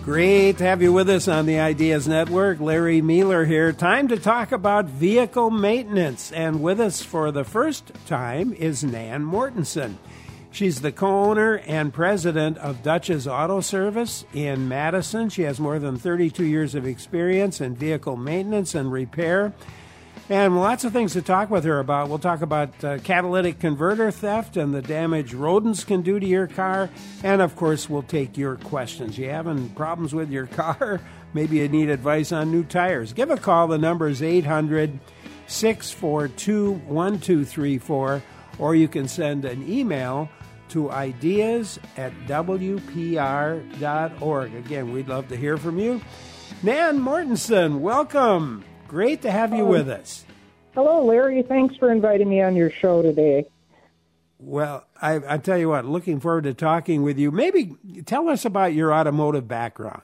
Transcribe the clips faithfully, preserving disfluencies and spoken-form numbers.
Great to have you with us on the Ideas Network. Larry Mueller here. Time to talk about vehicle maintenance. And with us for the first time is Nan Mortensen. She's the co-owner and president of Dutch's Auto Service in Madison. She has more than thirty-two years of experience in vehicle maintenance and repair. And lots of things to talk with her about. We'll talk about uh, catalytic converter theft and the damage rodents can do to your car. And, of course, we'll take your questions. You having problems with your car? Maybe you need advice on new tires. Give a call. The number is eight hundred, six four two, one two three four. Or you can send an email to ideas at w p r dot org. Again, we'd love to hear from you. Nan Mortensen, welcome. Great to have you um, with us. Hello, Larry. Thanks for inviting me on your show today. Well, I, I tell you what, looking forward to talking with you. Maybe tell us about your automotive background.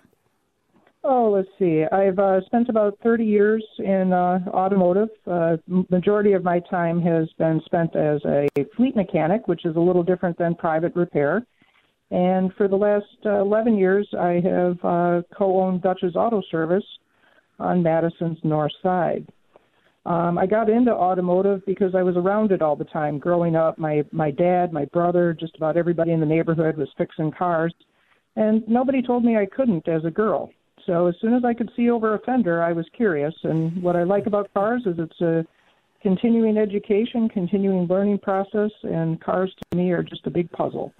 Oh, let's see. I've uh, spent about thirty years in uh, automotive. Uh, majority of my time has been spent as a fleet mechanic, which is a little different than private repair. And for the last uh, eleven years, I have uh, co-owned Dutch's Auto Service on Madison's north side. Um, I got into automotive because I was around it all the time. Growing up, my, my dad, my brother, just about everybody in the neighborhood was fixing cars, and nobody told me I couldn't as a girl. So as soon as I could see over a fender, I was curious. And what I like about cars is it's a continuing education, continuing learning process, and cars to me are just a big puzzle.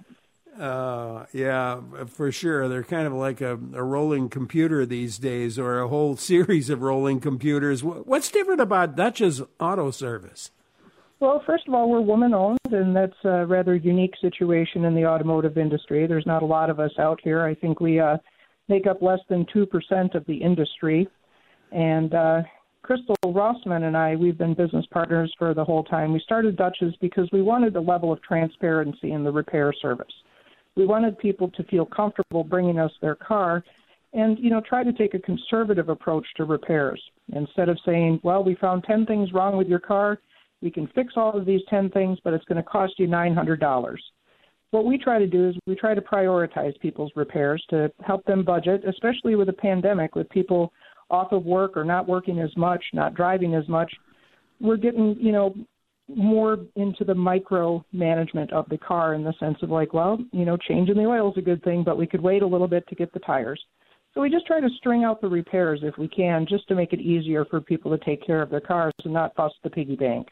Uh, yeah, for sure. They're kind of like a, a rolling computer these days, or a whole series of rolling computers. What's different about Dutch's Auto Service? Well, first of all, we're woman-owned, and that's a rather unique situation in the automotive industry. There's not a lot of us out here. I think we uh, make up less than two percent of the industry. And uh, Crystal Rossman and I, we've been business partners for the whole time. We started Dutch's because we wanted a level of transparency in the repair service. We wanted people to feel comfortable bringing us their car and, you know, try to take a conservative approach to repairs. Instead of saying, well, we found ten things wrong with your car, we can fix all of these ten things, but it's going to cost you nine hundred dollars. What we try to do is we try to prioritize people's repairs to help them budget, especially with a pandemic, with people off of work or not working as much, not driving as much. We're getting, you know, more into the micro management of the car in the sense of like, well, you know, changing the oil is a good thing, but we could wait a little bit to get the tires. So we just try to string out the repairs if we can, just to make it easier for people to take care of their cars and not bust the piggy bank.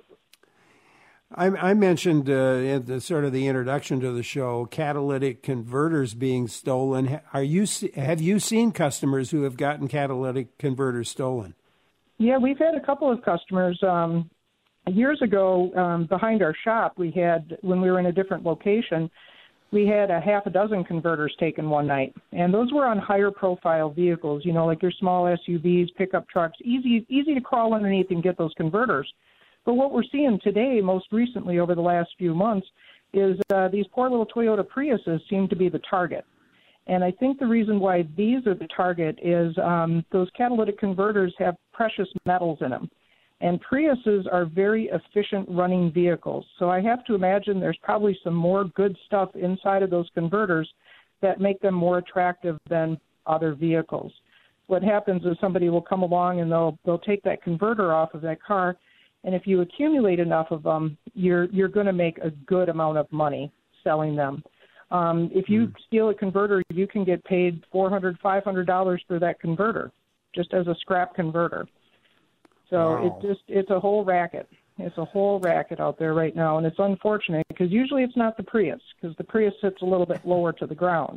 I, I mentioned uh, in the, sort of the introduction to the show, catalytic converters being stolen. Are you have you seen customers who have gotten catalytic converters stolen? Yeah, we've had a couple of customers. Um, years ago, um, behind our shop, we had, when we were in a different location, we had a half a dozen converters taken one night. And those were on higher profile vehicles, you know, like your small S U Vs, pickup trucks, easy, easy to crawl underneath and get those converters. But what we're seeing today, most recently over the last few months, is uh, these poor little Toyota Priuses seem to be the target. And I think the reason why these are the target is um, those catalytic converters have precious metals in them. And Priuses are very efficient running vehicles. So I have to imagine there's probably some more good stuff inside of those converters that make them more attractive than other vehicles. What happens is somebody will come along and they'll they'll take that converter off of that car, and if you accumulate enough of them, you're you're going to make a good amount of money selling them. Um, if you mm. steal a converter, you can get paid four hundred dollars, five hundred dollars for that converter, just as a scrap converter. So wow. it just it's a whole racket. It's a whole racket out there right now, and it's unfortunate because usually it's not the Prius, because the Prius sits a little bit lower to the ground.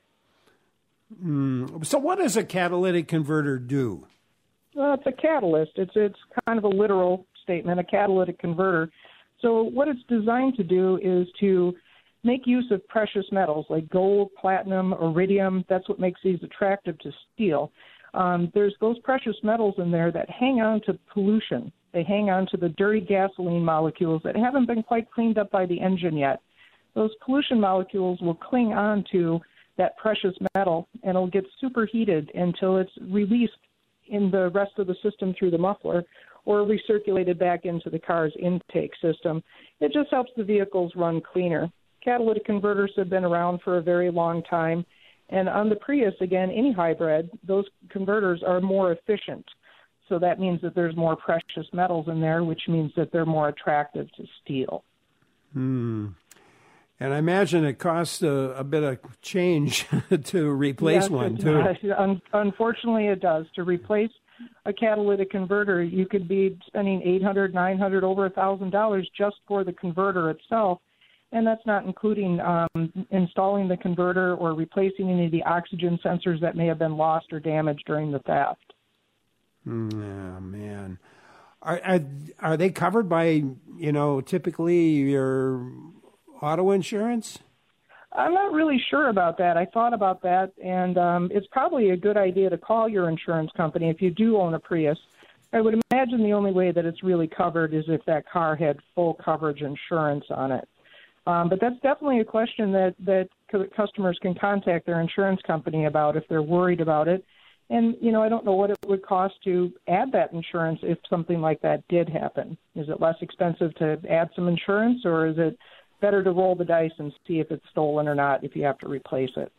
Mm. So what does a catalytic converter do? Well, it's a catalyst. It's it's kind of a literal statement, a catalytic converter. So what it's designed to do is to make use of precious metals like gold, platinum, iridium. That's what makes these attractive to steel. Um, there's those precious metals in there that hang on to pollution. They hang on to the dirty gasoline molecules that haven't been quite cleaned up by the engine yet. Those pollution molecules will cling on to that precious metal, and it'll get superheated until it's released in the rest of the system through the muffler or recirculated back into the car's intake system. It just helps the vehicles run cleaner. Catalytic converters have been around for a very long time, And on the Prius, again, any hybrid, those converters are more efficient. So that means that there's more precious metals in there, which means that they're more attractive to steel. Hmm. And I imagine it costs a, a bit of change to replace yes, one, it too. Does. Un- unfortunately, it does. To replace a catalytic converter, you could be spending eight hundred dollars, nine hundred dollars, over one thousand dollars just for the converter itself. And that's not including um, installing the converter or replacing any of the oxygen sensors that may have been lost or damaged during the theft. Mm, oh, man. Are, are are they covered by, you know, typically your auto insurance? I'm not really sure about that. I thought about that, and um, it's probably a good idea to call your insurance company if you do own a Prius. I would imagine the only way that it's really covered is if that car had full coverage insurance on it. Um, but that's definitely a question that, that customers can contact their insurance company about if they're worried about it. And, you know, I don't know what it would cost to add that insurance if something like that did happen. Is it less expensive to add some insurance, or is it better to roll the dice and see if it's stolen or not if you have to replace it?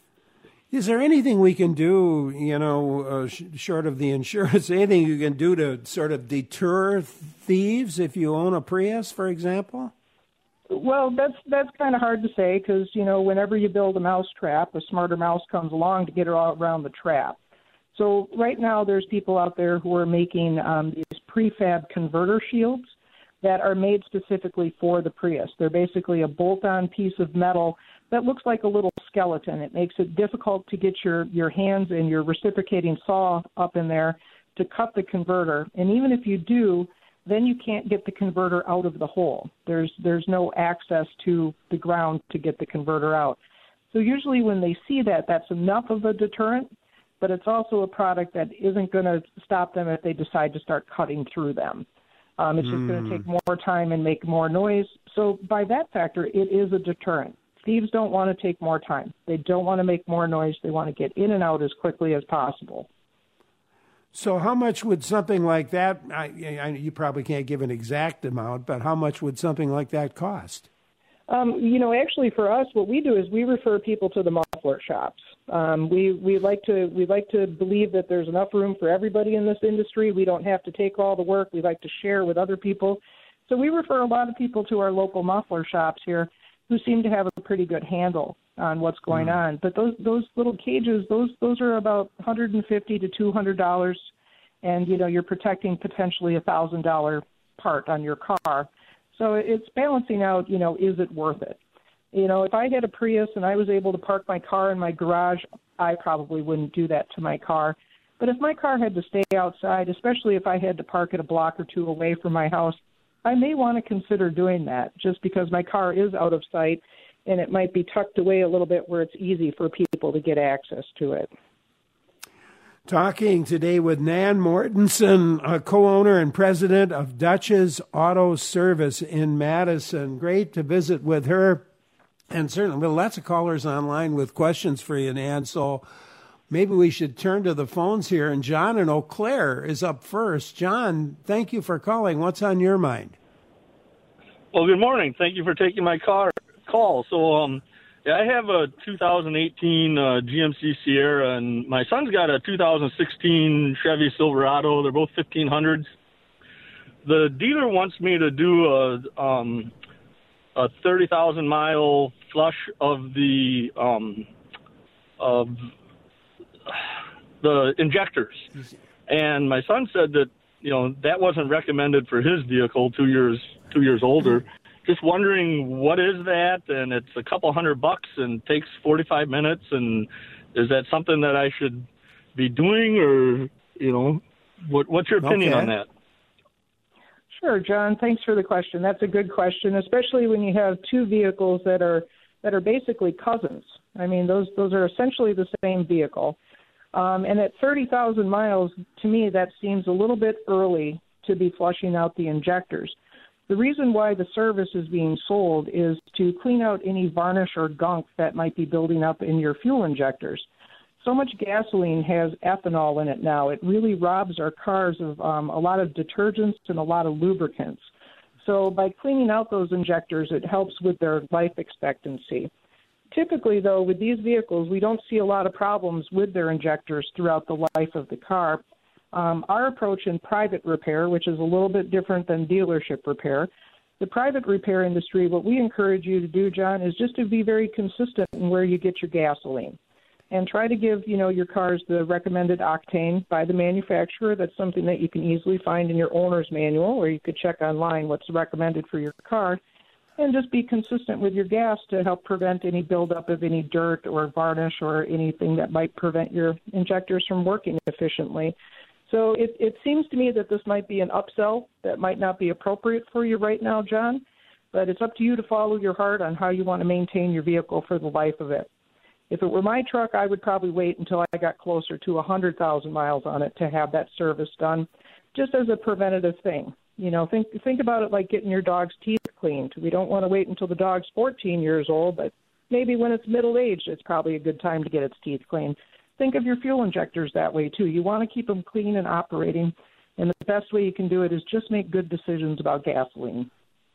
Is there anything we can do, you know, uh, sh- short of the insurance, anything you can do to sort of deter thieves if you own a Prius, for example? Well, that's that's kind of hard to say because, you know, whenever you build a mouse trap, a smarter mouse comes along to get it all around the trap. So right now there's people out there who are making um, these prefab converter shields that are made specifically for the Prius. They're basically a bolt-on piece of metal that looks like a little skeleton. It makes it difficult to get your, your hands and your reciprocating saw up in there to cut the converter. And even if you do, then you can't get the converter out of the hole. There's there's no access to the ground to get the converter out. So usually when they see that, that's enough of a deterrent, but it's also a product that isn't going to stop them if they decide to start cutting through them. Um, it's just mm. going to take more time and make more noise. So by that factor, it is a deterrent. Thieves don't want to take more time. They don't want to make more noise. They want to get in and out as quickly as possible. So how much would something like that, I, I, you probably can't give an exact amount, but how much would something like that cost? Um, you know, actually for us, what we do is we refer people to the muffler shops. Um, we we like to we like to believe that there's enough room for everybody in this industry. We don't have to take all the work. We like to share with other people. So we refer a lot of people to our local muffler shops here who seem to have a pretty good handle on what's going mm. on. But those those little cages, those those are about one hundred fifty to two hundred dollars, and you know you're protecting potentially a thousand dollar part on your car. So it's balancing out, you know, is it worth it? You know, if I had a Prius and I was able to park my car in my garage, I probably wouldn't do that to my car. But if my car had to stay outside, especially if I had to park it a block or two away from my house, I may want to consider doing that just because my car is out of sight and it might be tucked away a little bit where it's easy for people to get access to it. Talking today with Nan Mortensen, a co-owner and president of Dutch's Auto Service in Madison. Great to visit with her. And certainly, well, lots of callers online with questions for you, Nan. So maybe we should turn to the phones here. And John in Eau Claire is up first. John, thank you for calling. What's on your mind? Well, good morning. Thank you for taking my car, call. So, um, yeah, I have a two thousand eighteen uh, G M C Sierra, and my son's got a two thousand sixteen Chevy Silverado. They're both fifteen hundreds. The dealer wants me to do a um, a thirty thousand mile flush of the um, of the injectors, and my son said that you know that wasn't recommended for his vehicle, two years two years older. Just wondering, what is that? And it's a couple hundred bucks and takes forty-five minutes. And is that something that I should be doing, or, you know, what, what's your opinion okay. on that? Sure, John. Thanks for the question. That's a good question, especially when you have two vehicles that are that are basically cousins. I mean, those those are essentially the same vehicle. Um, and at thirty thousand miles, to me, that seems a little bit early to be flushing out the injectors. The reason why the service is being sold is to clean out any varnish or gunk that might be building up in your fuel injectors. So much gasoline has ethanol in it now. It really robs our cars of um, a lot of detergents and a lot of lubricants. So by cleaning out those injectors, it helps with their life expectancy. Typically, though, with these vehicles, we don't see a lot of problems with their injectors throughout the life of the car. Um, our approach in private repair, which is a little bit different than dealership repair, the private repair industry, what we encourage you to do, John, is just to be very consistent in where you get your gasoline. And try to give, you know, your cars the recommended octane by the manufacturer. That's something that you can easily find in your owner's manual, or you could check online what's recommended for your car. And just be consistent with your gas to help prevent any buildup of any dirt or varnish or anything that might prevent your injectors from working efficiently. So it, it seems to me that this might be an upsell that might not be appropriate for you right now, John, but it's up to you to follow your heart on how you want to maintain your vehicle for the life of it. If it were my truck, I would probably wait until I got closer to one hundred thousand miles on it to have that service done, just as a preventative thing. You know, think think about it like getting your dog's teeth cleaned. We don't want to wait until the dog's fourteen years old, but maybe when it's middle-aged, it's probably a good time to get its teeth cleaned. Think of your fuel injectors that way, too. You want to keep them clean and operating, and the best way you can do it is just make good decisions about gasoline.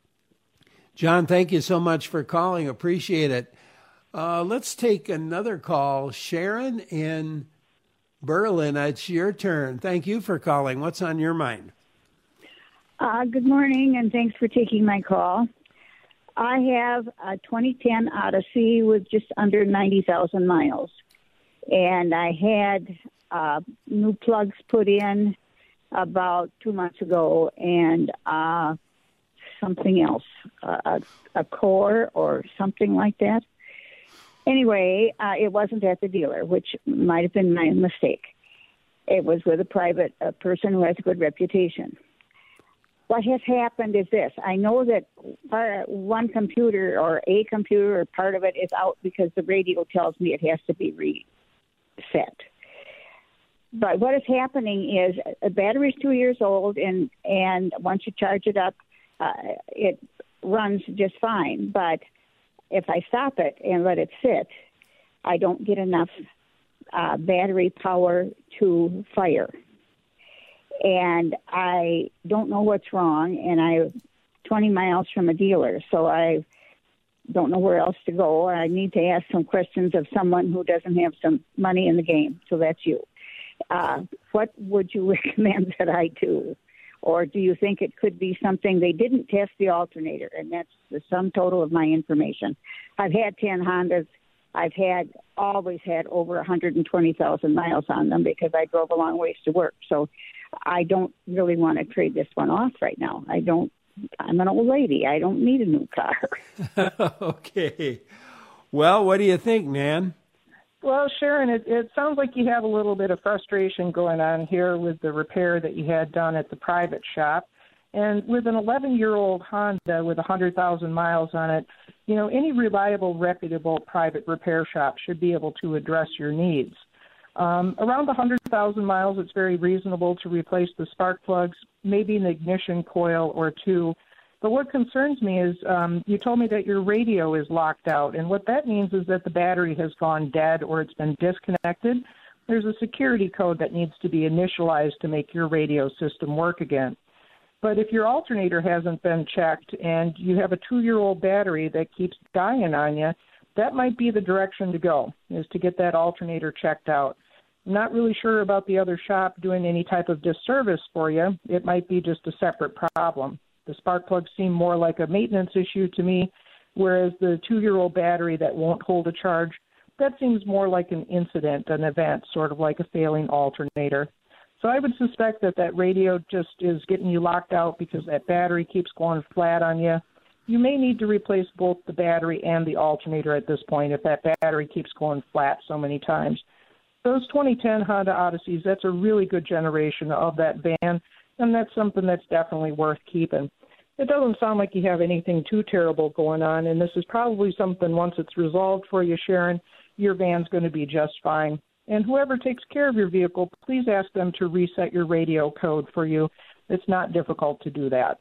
John, thank you so much for calling. Appreciate it. Uh, let's take another call. Sharon in Berlin, it's your turn. Thank you for calling. What's on your mind? Uh, good morning, and thanks for taking my call. I have a twenty ten Odyssey with just under ninety thousand miles, and I had uh, new plugs put in about two months ago, and uh, something else, uh, a, a core or something like that. Anyway, uh, it wasn't at the dealer, which might have been my mistake. It was with a private uh, person who has a good reputation. What has happened is this. I know that part, one computer or a computer or part of it is out because the radio tells me it has to be reset. But what is happening is a battery is two years old, and, and once you charge it up, uh, it runs just fine. But if I stop it and let it sit, I don't get enough uh, battery power to fire. And I don't know what's wrong, and I'm twenty miles from a dealer, so I don't know where else to go. I need to ask some questions of someone who doesn't have some money in the game, so that's you. Uh, what would you recommend that I do? Or do you think it could be something they didn't test the alternator, and that's the sum total of my information? I've had ten Hondas. I've had always had over one hundred twenty thousand miles on them because I drove a long ways to work. So I don't really want to trade this one off right now. I don't. I'm an old lady. I don't need a new car. Okay. Well, what do you think, Nan? Well, Sharon, it, it sounds like you have a little bit of frustration going on here with the repair that you had done at the private shop. And with an eleven-year-old Honda with one hundred thousand miles on it, you know, any reliable, reputable private repair shop should be able to address your needs. Um, around one hundred thousand miles, it's very reasonable to replace the spark plugs, maybe an ignition coil or two. But what concerns me is um, you told me that your radio is locked out, and what that means is that the battery has gone dead or it's been disconnected. There's a security code that needs to be initialized to make your radio system work again. But if your alternator hasn't been checked and you have a two-year-old battery that keeps dying on you, that might be the direction to go, is to get that alternator checked out. I'm not really sure about the other shop doing any type of disservice for you. It might be just a separate problem. The spark plugs seem more like a maintenance issue to me, whereas the two-year-old battery that won't hold a charge, that seems more like an incident, an event, sort of like a failing alternator. So I would suspect that that radio just is getting you locked out because that battery keeps going flat on you. You may need to replace both the battery and the alternator at this point if that battery keeps going flat so many times. Those twenty ten Honda Odysseys, that's a really good generation of that van, and that's something that's definitely worth keeping. It doesn't sound like you have anything too terrible going on, and this is probably something, once it's resolved for you, Sharon, your van's going to be just fine. And whoever takes care of your vehicle, please ask them to reset your radio code for you. It's not difficult to do that.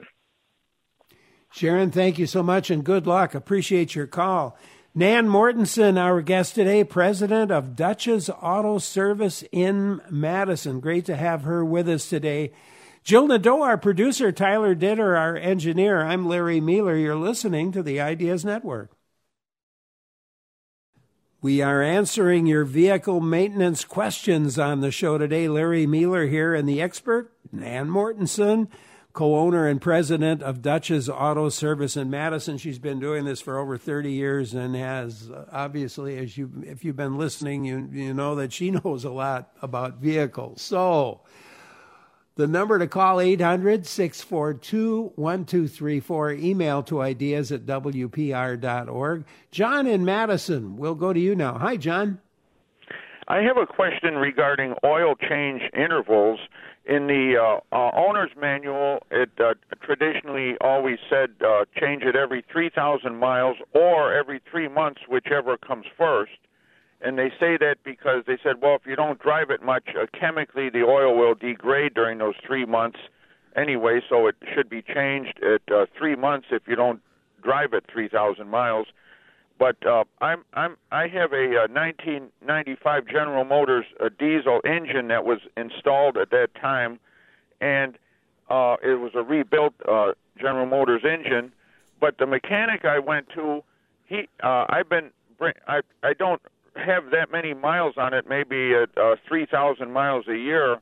Sharon, thank you so much and good luck. Appreciate your call. Nan Mortensen, our guest today, president of Dutch's Auto Service in Madison. Great to have her with us today. Jill Nadeau, our producer, Tyler Ditter, our engineer. I'm Larry Mealer. You're listening to the Ideas Network. We are answering your vehicle maintenance questions on the show today. Larry Mealer here, and the expert, Nan Mortensen, co-owner and president of Dutch's Auto Service in Madison. She's been doing this for over thirty years and has, uh, obviously, as you, if you've been listening, you, you know that she knows a lot about vehicles. So the number to call, eight hundred, six four two, one two three four. Email to ideas at w p r dot org. John in Madison, we'll go to you now. Hi, John. I have a question regarding oil change intervals. In the uh, uh, owner's manual, it uh, traditionally always said uh, change it every three thousand miles or every three months, whichever comes first. And they say that because they said, well, if you don't drive it much, uh, chemically the oil will degrade during those three months anyway, so it should be changed at uh, three months if you don't drive it three thousand miles. But uh, I'm I'm I have a uh, nineteen ninety-five General Motors uh, diesel engine that was installed at that time, and uh, it was a rebuilt uh, General Motors engine. But the mechanic I went to, he uh, I've been I I don't have that many miles on it, maybe at uh, three thousand miles a year,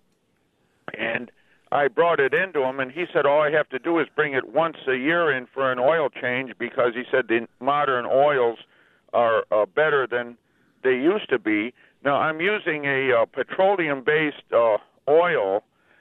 and I brought it into him, and he said all I have to do is bring it once a year in for an oil change, because he said the modern oils are uh, better than they used to be. Now, I'm using a uh, petroleum-based uh, oil,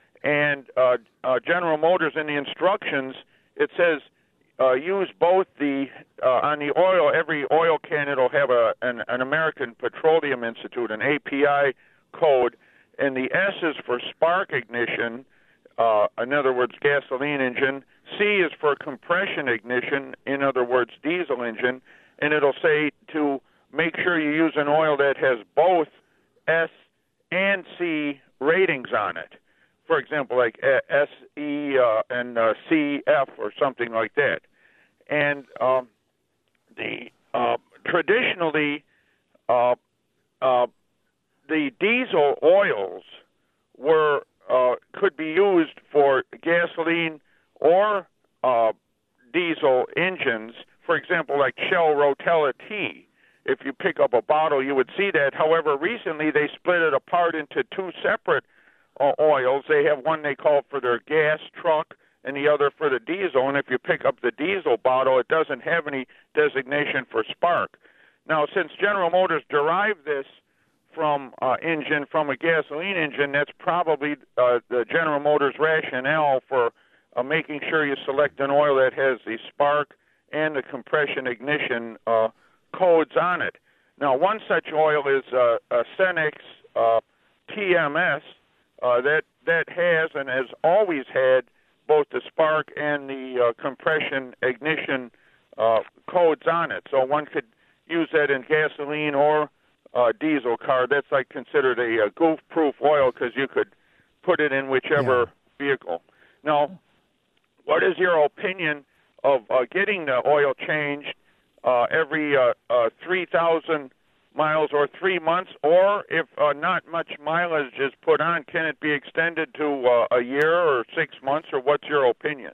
and uh, uh, General Motors, in the instructions, it says Uh, use both the, uh, on the oil, every oil can, it'll have a, an, an American Petroleum Institute, an A P I code, and the S is for spark ignition, uh, in other words, gasoline engine. C is for compression ignition, in other words, diesel engine, and it'll say to make sure you use an oil that has both S and C ratings on it. For example, like S E uh, and uh, C F or something like that. And um, the uh, traditionally, uh, uh, the diesel oils were uh, could be used for gasoline or uh, diesel engines. For example, like Shell Rotella T. If you pick up a bottle, you would see that. However, recently they split it apart into two separate Uh, oils. They have one they call for their gas truck and the other for the diesel. And if you pick up the diesel bottle, it doesn't have any designation for spark. Now, since General Motors derived this from uh, engine from a gasoline engine, that's probably uh, the General Motors rationale for uh, making sure you select an oil that has the spark and the compression ignition uh, codes on it. Now, one such oil is uh, a Cenex uh, T M S. Uh, that that has and has always had both the spark and the uh, compression ignition uh, codes on it. So one could use that in gasoline or uh, diesel car. That's like considered a, a goof-proof oil, because you could put it in whichever yeah. vehicle. Now, what is your opinion of uh, getting the oil changed uh, every uh, uh, three thousand miles or three months, or if uh, not much mileage is put on, can it be extended to uh, a year or six months, or what's your opinion?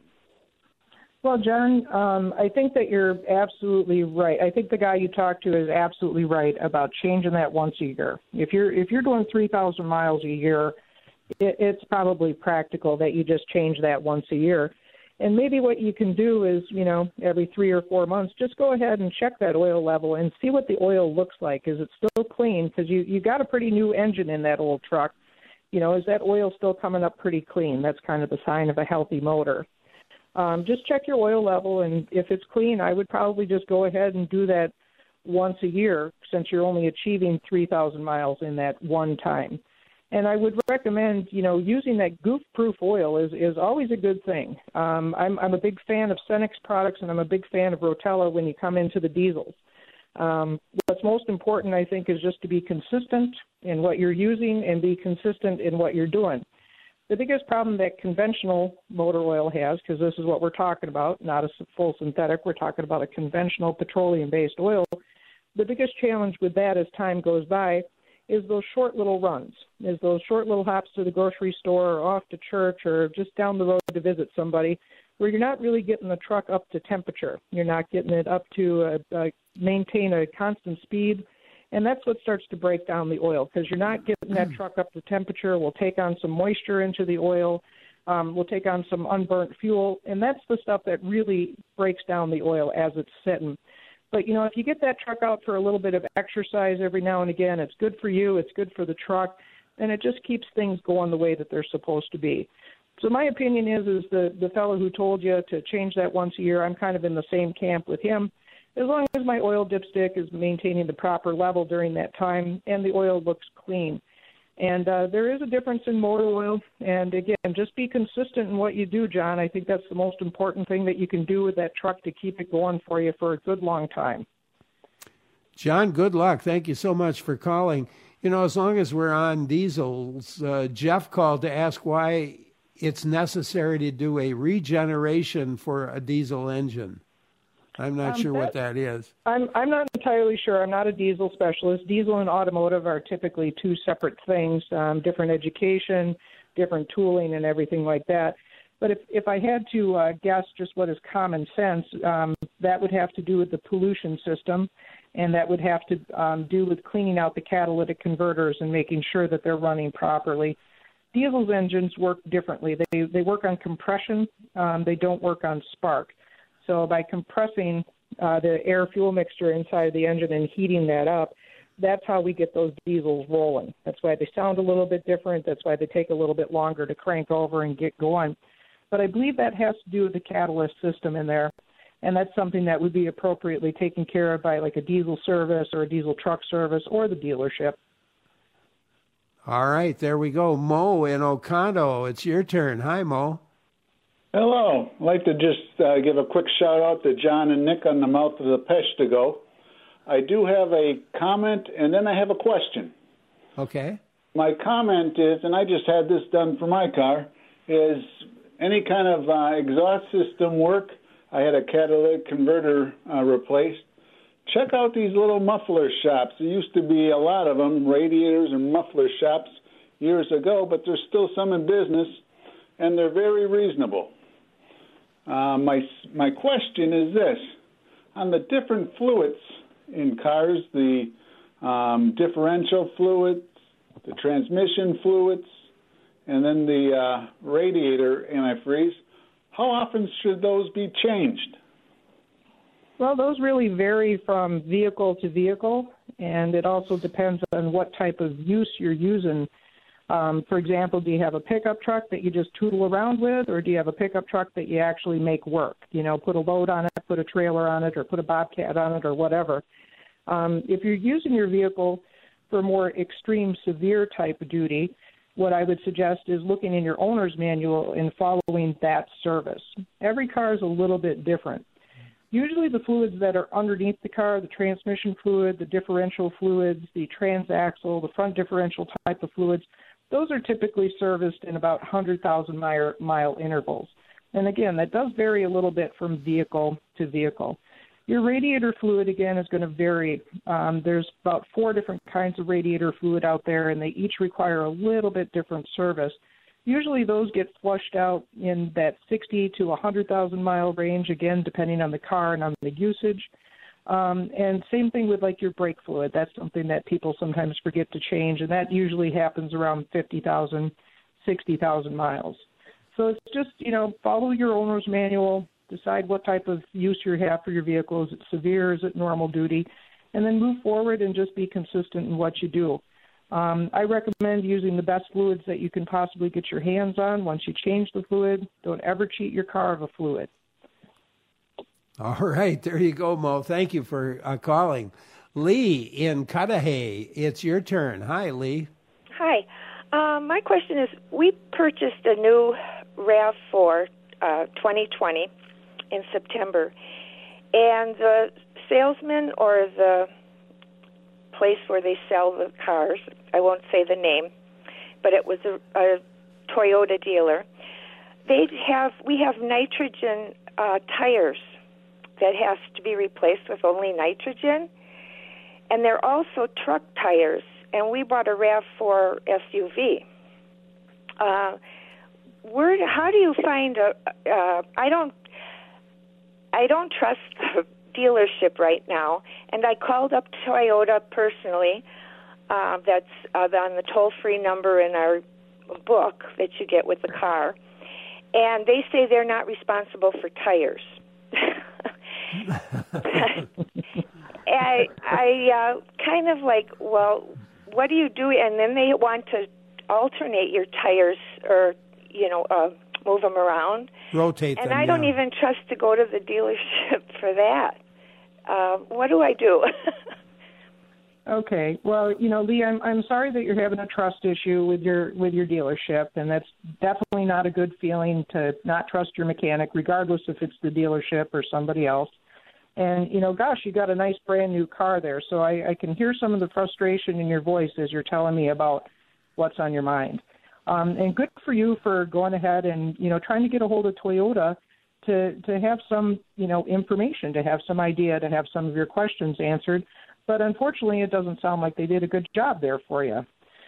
Well, John, um, I think that you're absolutely right. I think the guy you talked to is absolutely right about changing that once a year. If you're if you're doing three thousand miles a year, it, it's probably practical that you just change that once a year. And maybe what you can do is, you know, every three or four months, just go ahead and check that oil level and see what the oil looks like. Is it still clean? Because you, you got a pretty new engine in that old truck. You know, is that oil still coming up pretty clean? That's kind of the sign of a healthy motor. Um, just check your oil level, and if it's clean, I would probably just go ahead and do that once a year, since you're only achieving three thousand miles in that one time. And I would recommend, you know, using that goof-proof oil is, is always a good thing. Um, I'm, I'm a big fan of Cenex products, and I'm a big fan of Rotella when you come into the diesels. Um, what's most important, I think, is just to be consistent in what you're using and be consistent in what you're doing. The biggest problem that conventional motor oil has, because this is what we're talking about, not a full synthetic, we're talking about a conventional petroleum-based oil, the biggest challenge with that as time goes by is those short little runs, is those short little hops to the grocery store or off to church or just down the road to visit somebody, where you're not really getting the truck up to temperature. You're not getting it up to uh, uh, maintain a constant speed, And that's what starts to break down the oil, because you're not getting that truck up to temperature. We'll take on some moisture into the oil. Um, we'll take on some unburnt fuel. And that's the stuff that really breaks down the oil as it's sitting. But, you know, if you get that truck out for a little bit of exercise every now and again, it's good for you, it's good for the truck, and it just keeps things going the way that they're supposed to be. So my opinion is, is the, the fellow who told you to change that once a year, I'm kind of in the same camp with him. As long as my oil dipstick is maintaining the proper level during that time and the oil looks clean. And uh, there is a difference in motor oil. And, again, just be consistent in what you do, John. I think that's the most important thing that you can do with that truck to keep it going for you for a good long time. John, good luck. Thank you so much for calling. You know, as long as we're on diesels, uh, Jeff called to ask why it's necessary to do a regeneration for a diesel engine. I'm not um, sure that, what that is. I'm I'm not entirely sure. I'm not a diesel specialist. Diesel and automotive are typically two separate things, um, different education, different tooling, and everything like that. But if, if I had to uh, guess just what is common sense, um, that would have to do with the pollution system, and that would have to um, do with cleaning out the catalytic converters and making sure that they're running properly. Diesel's engines work differently. They they work on compression. Um, they don't work on spark. So by compressing uh, the air-fuel mixture inside the engine and heating that up, that's how we get those diesels rolling. That's why they sound a little bit different. That's why they take a little bit longer to crank over and get going. But I believe that has to do with the catalyst system in there, and that's something that would be appropriately taken care of by like a diesel service or a diesel truck service or the dealership. All right, there we go. Mo in Oconto, it's your turn. Hi, Mo. Hello. I'd like to just uh, give a quick shout-out to John and Nick on the mouth of the Peshtigo. I do have a comment, and then I have a question. Okay. My comment is, and I just had this done for my car, is any kind of uh, exhaust system work. I had a catalytic converter uh, replaced. Check out these little muffler shops. There used to be a lot of them, radiators and muffler shops years ago, but there's still some in business, and they're very reasonable. Uh, my my question is this. On the different fluids in cars, the um, differential fluids, the transmission fluids, and then the uh, radiator antifreeze, how often should those be changed? Well, those really vary from vehicle to vehicle, and it also depends on what type of use you're using. Um, for example, do you have a pickup truck that you just tootle around with, or do you have a pickup truck that you actually make work? You know, put a load on it, put a trailer on it, or put a Bobcat on it, or whatever. Um, if you're using your vehicle for more extreme, severe type of duty, what I would suggest is looking in your owner's manual and following that service. Every car is a little bit different. Usually the fluids that are underneath the car, the transmission fluid, the differential fluids, the transaxle, the front differential type of fluids, those are typically serviced in about one hundred thousand mile, mile intervals. And again, that does vary a little bit from vehicle to vehicle. Your radiator fluid, again, is going to vary. Um, there's about four different kinds of radiator fluid out there, and they each require a little bit different service. Usually those get flushed out in that sixty to one hundred thousand mile range, again, depending on the car and on the usage. Um, and same thing with like your brake fluid. That's something that people sometimes forget to change, and that usually happens around fifty thousand, sixty thousand miles. So it's just, you know, follow your owner's manual, decide what type of use you have for your vehicle. Is it severe? Is it normal duty? And then move forward and just be consistent in what you do. Um, I recommend using the best fluids that you can possibly get your hands on. Once you change the fluid, don't ever cheat your car of a fluid. All right, there you go, Mo. Thank you for uh, calling. Lee in Cudahy, it's your turn. Hi, Lee. Hi. Um, my question is, we purchased a new RAV four uh, twenty twenty in September, and the salesman or the place where they sell the cars, I won't say the name, but it was a, a Toyota dealer. They have we have nitrogen uh, tires that has to be replaced with only nitrogen, and they're also truck tires. And we bought a RAV four S U V. Uh, where? How do you find a? Uh, I don't. I don't trust the, dealership right now, and I called up Toyota personally. Uh, that's uh, on the toll-free number in our book that you get with the car, and they say they're not responsible for tires. I, I uh, kind of like, well, what do you do? And then they want to alternate your tires or, you know, uh, move them around. Rotate and them, And I don't yeah. even trust to go to the dealership for that. Uh, what do I do? Okay. Well, you know, Lee, I'm I'm sorry that you're having a trust issue with your with your dealership, and that's definitely not a good feeling to not trust your mechanic, regardless if it's the dealership or somebody else. And, you know, gosh, you got a nice brand new car there, so I, I can hear some of the frustration in your voice as you're telling me about what's on your mind. Um, and good for you for going ahead and, you know, trying to get a hold of Toyota to to have some, you know, information, to have some idea, to have some of your questions answered. But unfortunately, it doesn't sound like they did a good job there for you.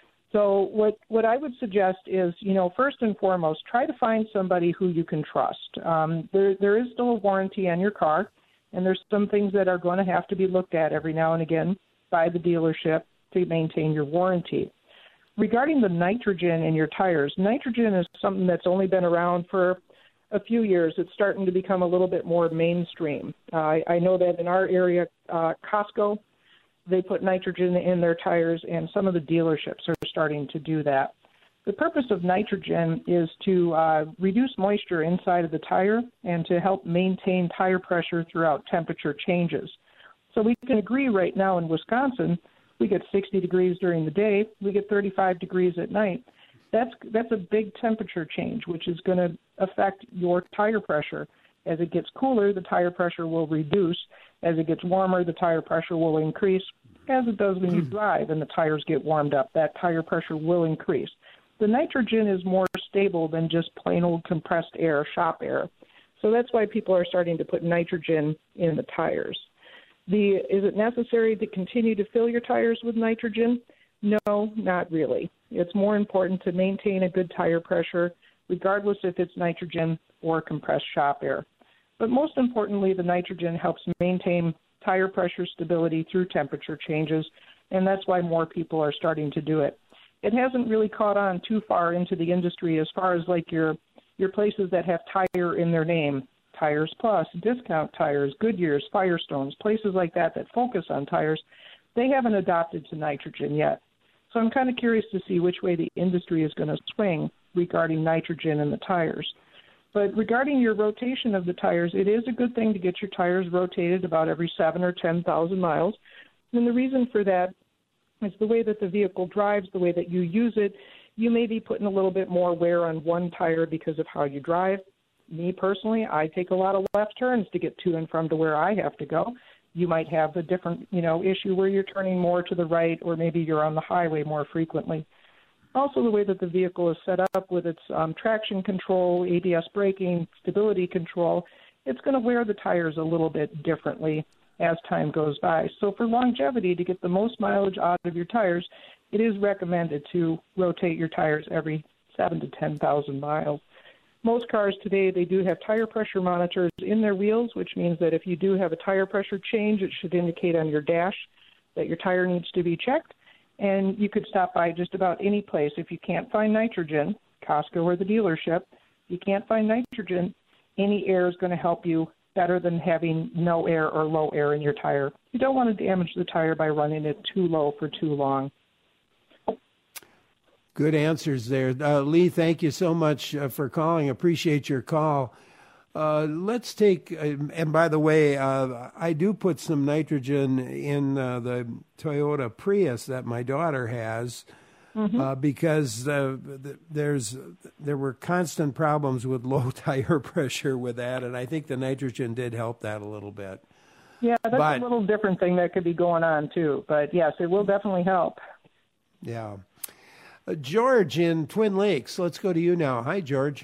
So what, what I would suggest is, you know, first and foremost, try to find somebody who you can trust. Um, there, there is still a warranty on your car, and there's some things that are going to have to be looked at every now and again by the dealership to maintain your warranty. Regarding the nitrogen in your tires, nitrogen is something that's only been around for a few years. It's starting to become a little bit more mainstream. Uh, I, I know that in our area, uh, Costco, they put nitrogen in their tires, and some of the dealerships are starting to do that. The purpose of nitrogen is to uh, reduce moisture inside of the tire and to help maintain tire pressure throughout temperature changes. So we can agree right now in Wisconsin, we get sixty degrees during the day, we get thirty-five degrees at night. That's that's a big temperature change, which is going to affect your tire pressure. As it gets cooler, the tire pressure will reduce. As it gets warmer, the tire pressure will increase, as it does when you drive and the tires get warmed up. That tire pressure will increase. The nitrogen is more stable than just plain old compressed air, shop air. So that's why people are starting to put nitrogen in the tires. The, is it necessary to continue to fill your tires with nitrogen? No, not really. It's more important to maintain a good tire pressure, regardless if it's nitrogen or compressed shop air. But most importantly, the nitrogen helps maintain tire pressure stability through temperature changes, and that's why more people are starting to do it. It hasn't really caught on too far into the industry as far as like your your places that have tire in their name, Tires Plus, Discount Tires, Goodyear's, Firestones, places like that that focus on tires. They haven't adopted to nitrogen yet. So I'm kind of curious to see which way the industry is going to swing regarding nitrogen in the tires. But regarding your rotation of the tires, it is a good thing to get your tires rotated about every seven or ten thousand miles. And the reason for that is the way that the vehicle drives, the way that you use it. You may be putting a little bit more wear on one tire because of how you drive. Me personally, I take a lot of left turns to get to and from to where I have to go. You might have a different, you know, issue where you're turning more to the right, or maybe you're on the highway more frequently. Also, the way that the vehicle is set up with its um, traction control, A B S braking, stability control, it's going to wear the tires a little bit differently as time goes by. So for longevity, to get the most mileage out of your tires, it is recommended to rotate your tires every seven to ten thousand miles. Most cars today, they do have tire pressure monitors in their wheels, which means that if you do have a tire pressure change, it should indicate on your dash that your tire needs to be checked. And you could stop by just about any place. If you can't find nitrogen, Costco or the dealership, if you can't find nitrogen, any air is going to help you better than having no air or low air in your tire. You don't want to damage the tire by running it too low for too long. Good answers there. Uh, Lee, thank you so much uh, for calling. Appreciate your call. Uh, let's take, uh, and by the way, uh, I do put some nitrogen in uh, the Toyota Prius that my daughter has, mm-hmm. uh, because uh, there's there were constant problems with low tire pressure with that, and I think the nitrogen did help that a little bit. Yeah, that's but, a little different thing that could be going on too, but yes, it will definitely help. Yeah. Uh, George in Twin Lakes, let's go to you now. Hi, George.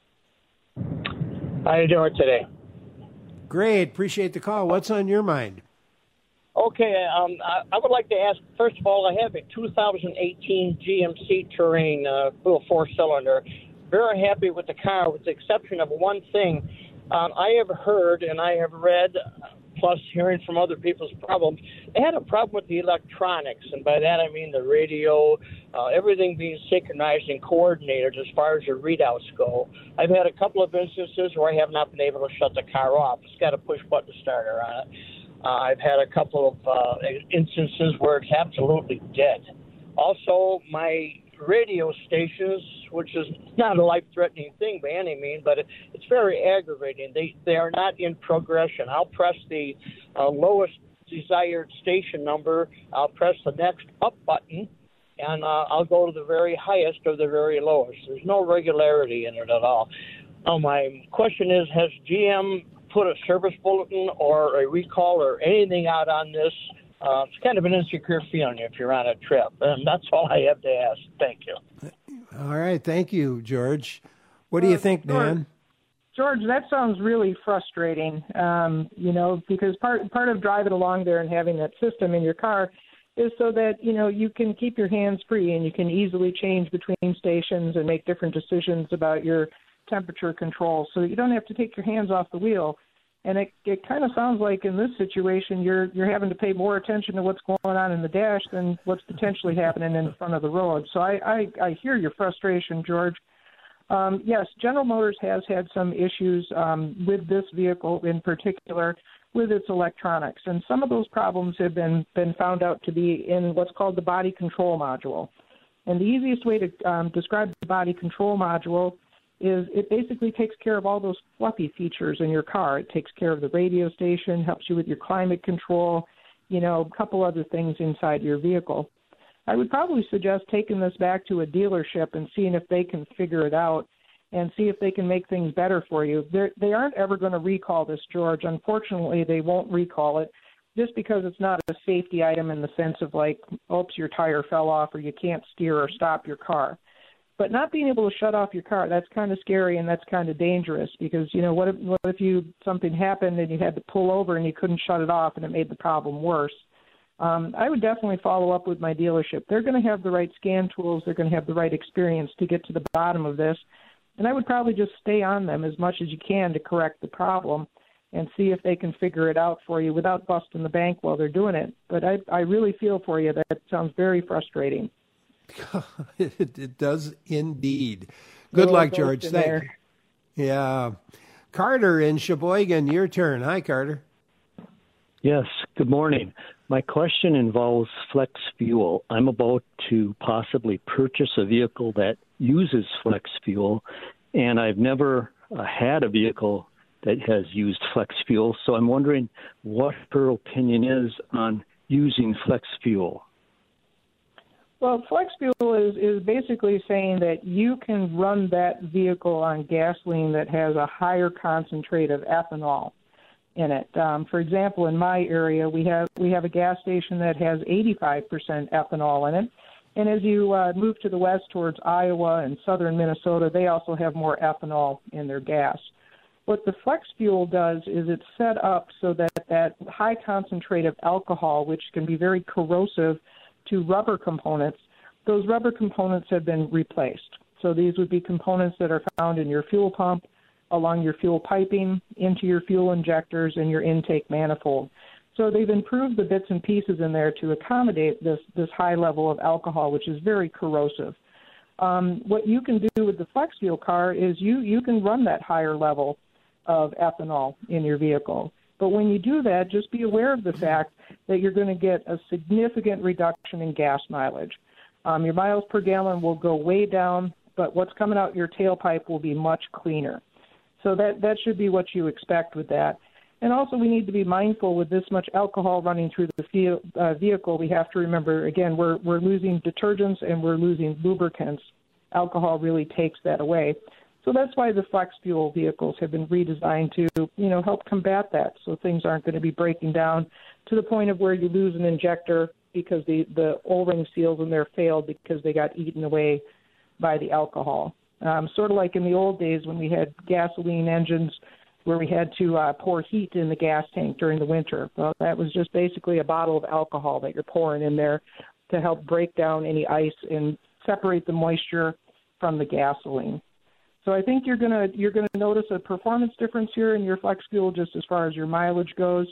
How you doing today? Great. Appreciate the call. What's on your mind? Okay, um, I, I would like to ask, first of all, I have a two thousand eighteen G M C Terrain, uh, little four-cylinder. Very happy with the car, with the exception of one thing. Um, I have heard and I have read plus hearing from other people's problems. They had a problem with the electronics, and by that I mean the radio, uh, everything being synchronized and coordinated as far as the readouts go. I've had a couple of instances where I have not been able to shut the car off. It's got a push-button starter on it. Uh, I've had a couple of uh, instances where it's absolutely dead. Also, my radio stations, which is not a life-threatening thing by any means, but it, it's very aggravating. They they are not in progression. I'll press the uh, lowest desired station number. I'll press the next up button, and uh, I'll go to the very highest or the very lowest. There's no regularity in it at all. Uh, my question is, has G M put a service bulletin or a recall or anything out on this? Uh, it's kind of an insecure feeling if you're on a trip. And that's all I have to ask. Thank you. All right. Thank you, George. What do you think, Dan? George, that sounds really frustrating, um, you know, because part part of driving along there and having that system in your car is so that, you know, you can keep your hands free and you can easily change between stations and make different decisions about your temperature control so that you don't have to take your hands off the wheel. And it, it kind of sounds like in this situation you're you're having to pay more attention to what's going on in the dash than what's potentially happening in front of the road. So I, I, I hear your frustration, George. Um, yes, General Motors has had some issues um, with this vehicle in particular with its electronics. And some of those problems have been, been found out to be in what's called the body control module. And the easiest way to um, describe the body control module is it basically takes care of all those fluffy features in your car. It takes care of the radio station, helps you with your climate control, you know, a couple other things inside your vehicle. I would probably suggest taking this back to a dealership and seeing if they can figure it out and see if they can make things better for you. They're, they aren't ever going to recall this, George. Unfortunately, they won't recall it just because it's not a safety item in the sense of like, oops, your tire fell off or you can't steer or stop your car. But not being able to shut off your car, that's kind of scary and that's kind of dangerous because, you know, what if, what if you something happened and you had to pull over and you couldn't shut it off and it made the problem worse? Um, I would definitely follow up with my dealership. They're going to have the right scan tools. They're going to have the right experience to get to the bottom of this. And I would probably just stay on them as much as you can to correct the problem and see if they can figure it out for you without busting the bank while they're doing it. But I, I really feel for you. That sounds very frustrating. it, it does indeed. Good luck, George. Thank you. Yeah. Carter in Sheboygan, your turn. Hi, Carter. Yes, good morning. My question involves flex fuel. I'm about to possibly purchase a vehicle that uses flex fuel, and I've never uh, had a vehicle that has used flex fuel, so I'm wondering what her opinion is on using flex fuel. Well, flex fuel is, is basically saying that you can run that vehicle on gasoline that has a higher concentrate of ethanol in it. Um, for example, in my area, we have we have a gas station that has eighty-five percent ethanol in it. And as you uh, move to the west towards Iowa and southern Minnesota, they also have more ethanol in their gas. What the flex fuel does is it's set up so that that high concentrate of alcohol, which can be very corrosive to rubber components, those rubber components have been replaced. So these would be components that are found in your fuel pump, along your fuel piping, into your fuel injectors, and your intake manifold. So they've improved the bits and pieces in there to accommodate this, this high level of alcohol, which is very corrosive. Um, what you can do with the flex fuel car is you, you can run that higher level of ethanol in your vehicle. But when you do that, just be aware of the fact that you're going to get a significant reduction in gas mileage. Um, your miles per gallon will go way down, but what's coming out your tailpipe will be much cleaner. So that, that should be what you expect with that. And also we need to be mindful with this much alcohol running through the field, uh, vehicle. We have to remember, again, we're, we're losing detergents and we're losing lubricants. Alcohol really takes that away. So that's why the flex fuel vehicles have been redesigned to, you know, help combat that. So things aren't going to be breaking down to the point of where you lose an injector because the, the O-ring seals in there failed because they got eaten away by the alcohol. Um, sort of like in the old days when we had gasoline engines where we had to uh, pour heat in the gas tank during the winter. Well, that was just basically a bottle of alcohol that you're pouring in there to help break down any ice and separate the moisture from the gasoline. So I think you're gonna you're gonna notice a performance difference here in your flex fuel just as far as your mileage goes.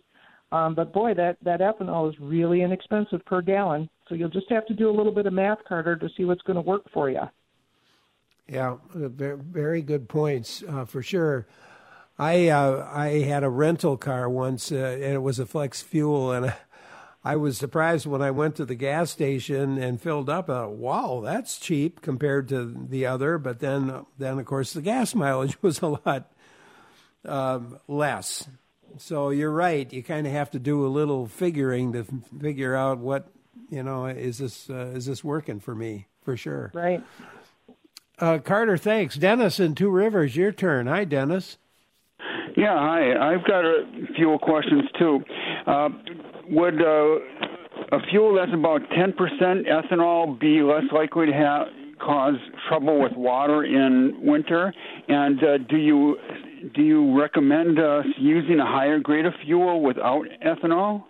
Um, but boy, that, that ethanol is really inexpensive per gallon. So you'll just have to do a little bit of math, Carter, to see what's going to work for you. Yeah, very good points, uh, for sure. I uh, I had a rental car once, uh, and it was a flex fuel, and I was surprised when I went to the gas station and filled up. Uh, wow, that's cheap compared to the other. But then, then of course, the gas mileage was a lot um, less. So you're right. You kind of have to do a little figuring to figure out what, you know, is this uh, is this working for me, for sure. Right. Uh, Carter, thanks. Dennis in Two Rivers, your turn. Hi, Dennis. Yeah, hi. I've got a fuel questions, too. Uh, would uh, a fuel that's about ten percent ethanol be less likely to have, cause trouble with water in winter? And uh, do you do you recommend uh, using a higher grade of fuel without ethanol?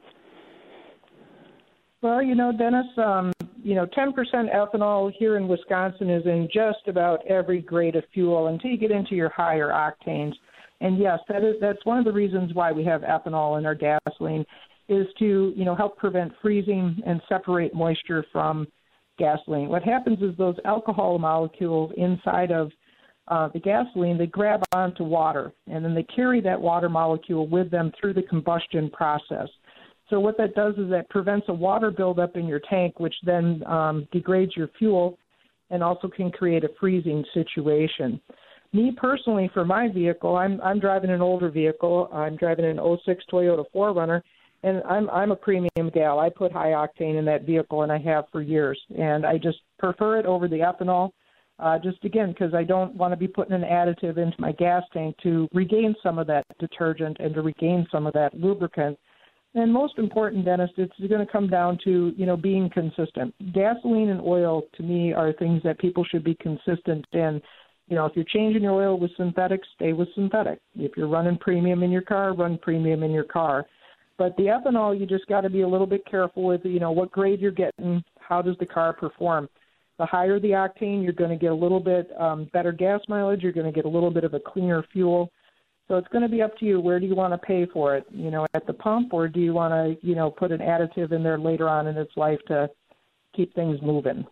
Well, you know, Dennis, um, you know, ten percent ethanol here in Wisconsin is in just about every grade of fuel until you get into your higher octanes. And yes, that is that's one of the reasons why we have ethanol in our gasoline, is to, you know, help prevent freezing and separate moisture from gasoline. What happens is those alcohol molecules inside of uh, the gasoline, they grab onto water, and then they carry that water molecule with them through the combustion process. So what that does is that prevents a water buildup in your tank, which then um, degrades your fuel and also can create a freezing situation. Me personally, for my vehicle, I'm I'm driving an older vehicle. I'm driving an oh six Toyota four runner, and I'm I'm a premium gal. I put high octane in that vehicle, and I have for years. And I just prefer it over the ethanol, uh, just again because I don't want to be putting an additive into my gas tank to regain some of that detergent and to regain some of that lubricant. And most important, Dennis, it's going to come down to, you know, being consistent. Gasoline and oil, to me, are things that people should be consistent in. You know, if you're changing your oil with synthetic, stay with synthetic. If you're running premium in your car, run premium in your car. But the ethanol, you just got to be a little bit careful with, you know, what grade you're getting, how does the car perform. The higher the octane, you're going to get a little bit um, better gas mileage. You're going to get a little bit of a cleaner fuel. So it's going to be up to you. Where do you want to pay for it? You know, at the pump, or do you want to, you know, put an additive in there later on in its life to keep things moving?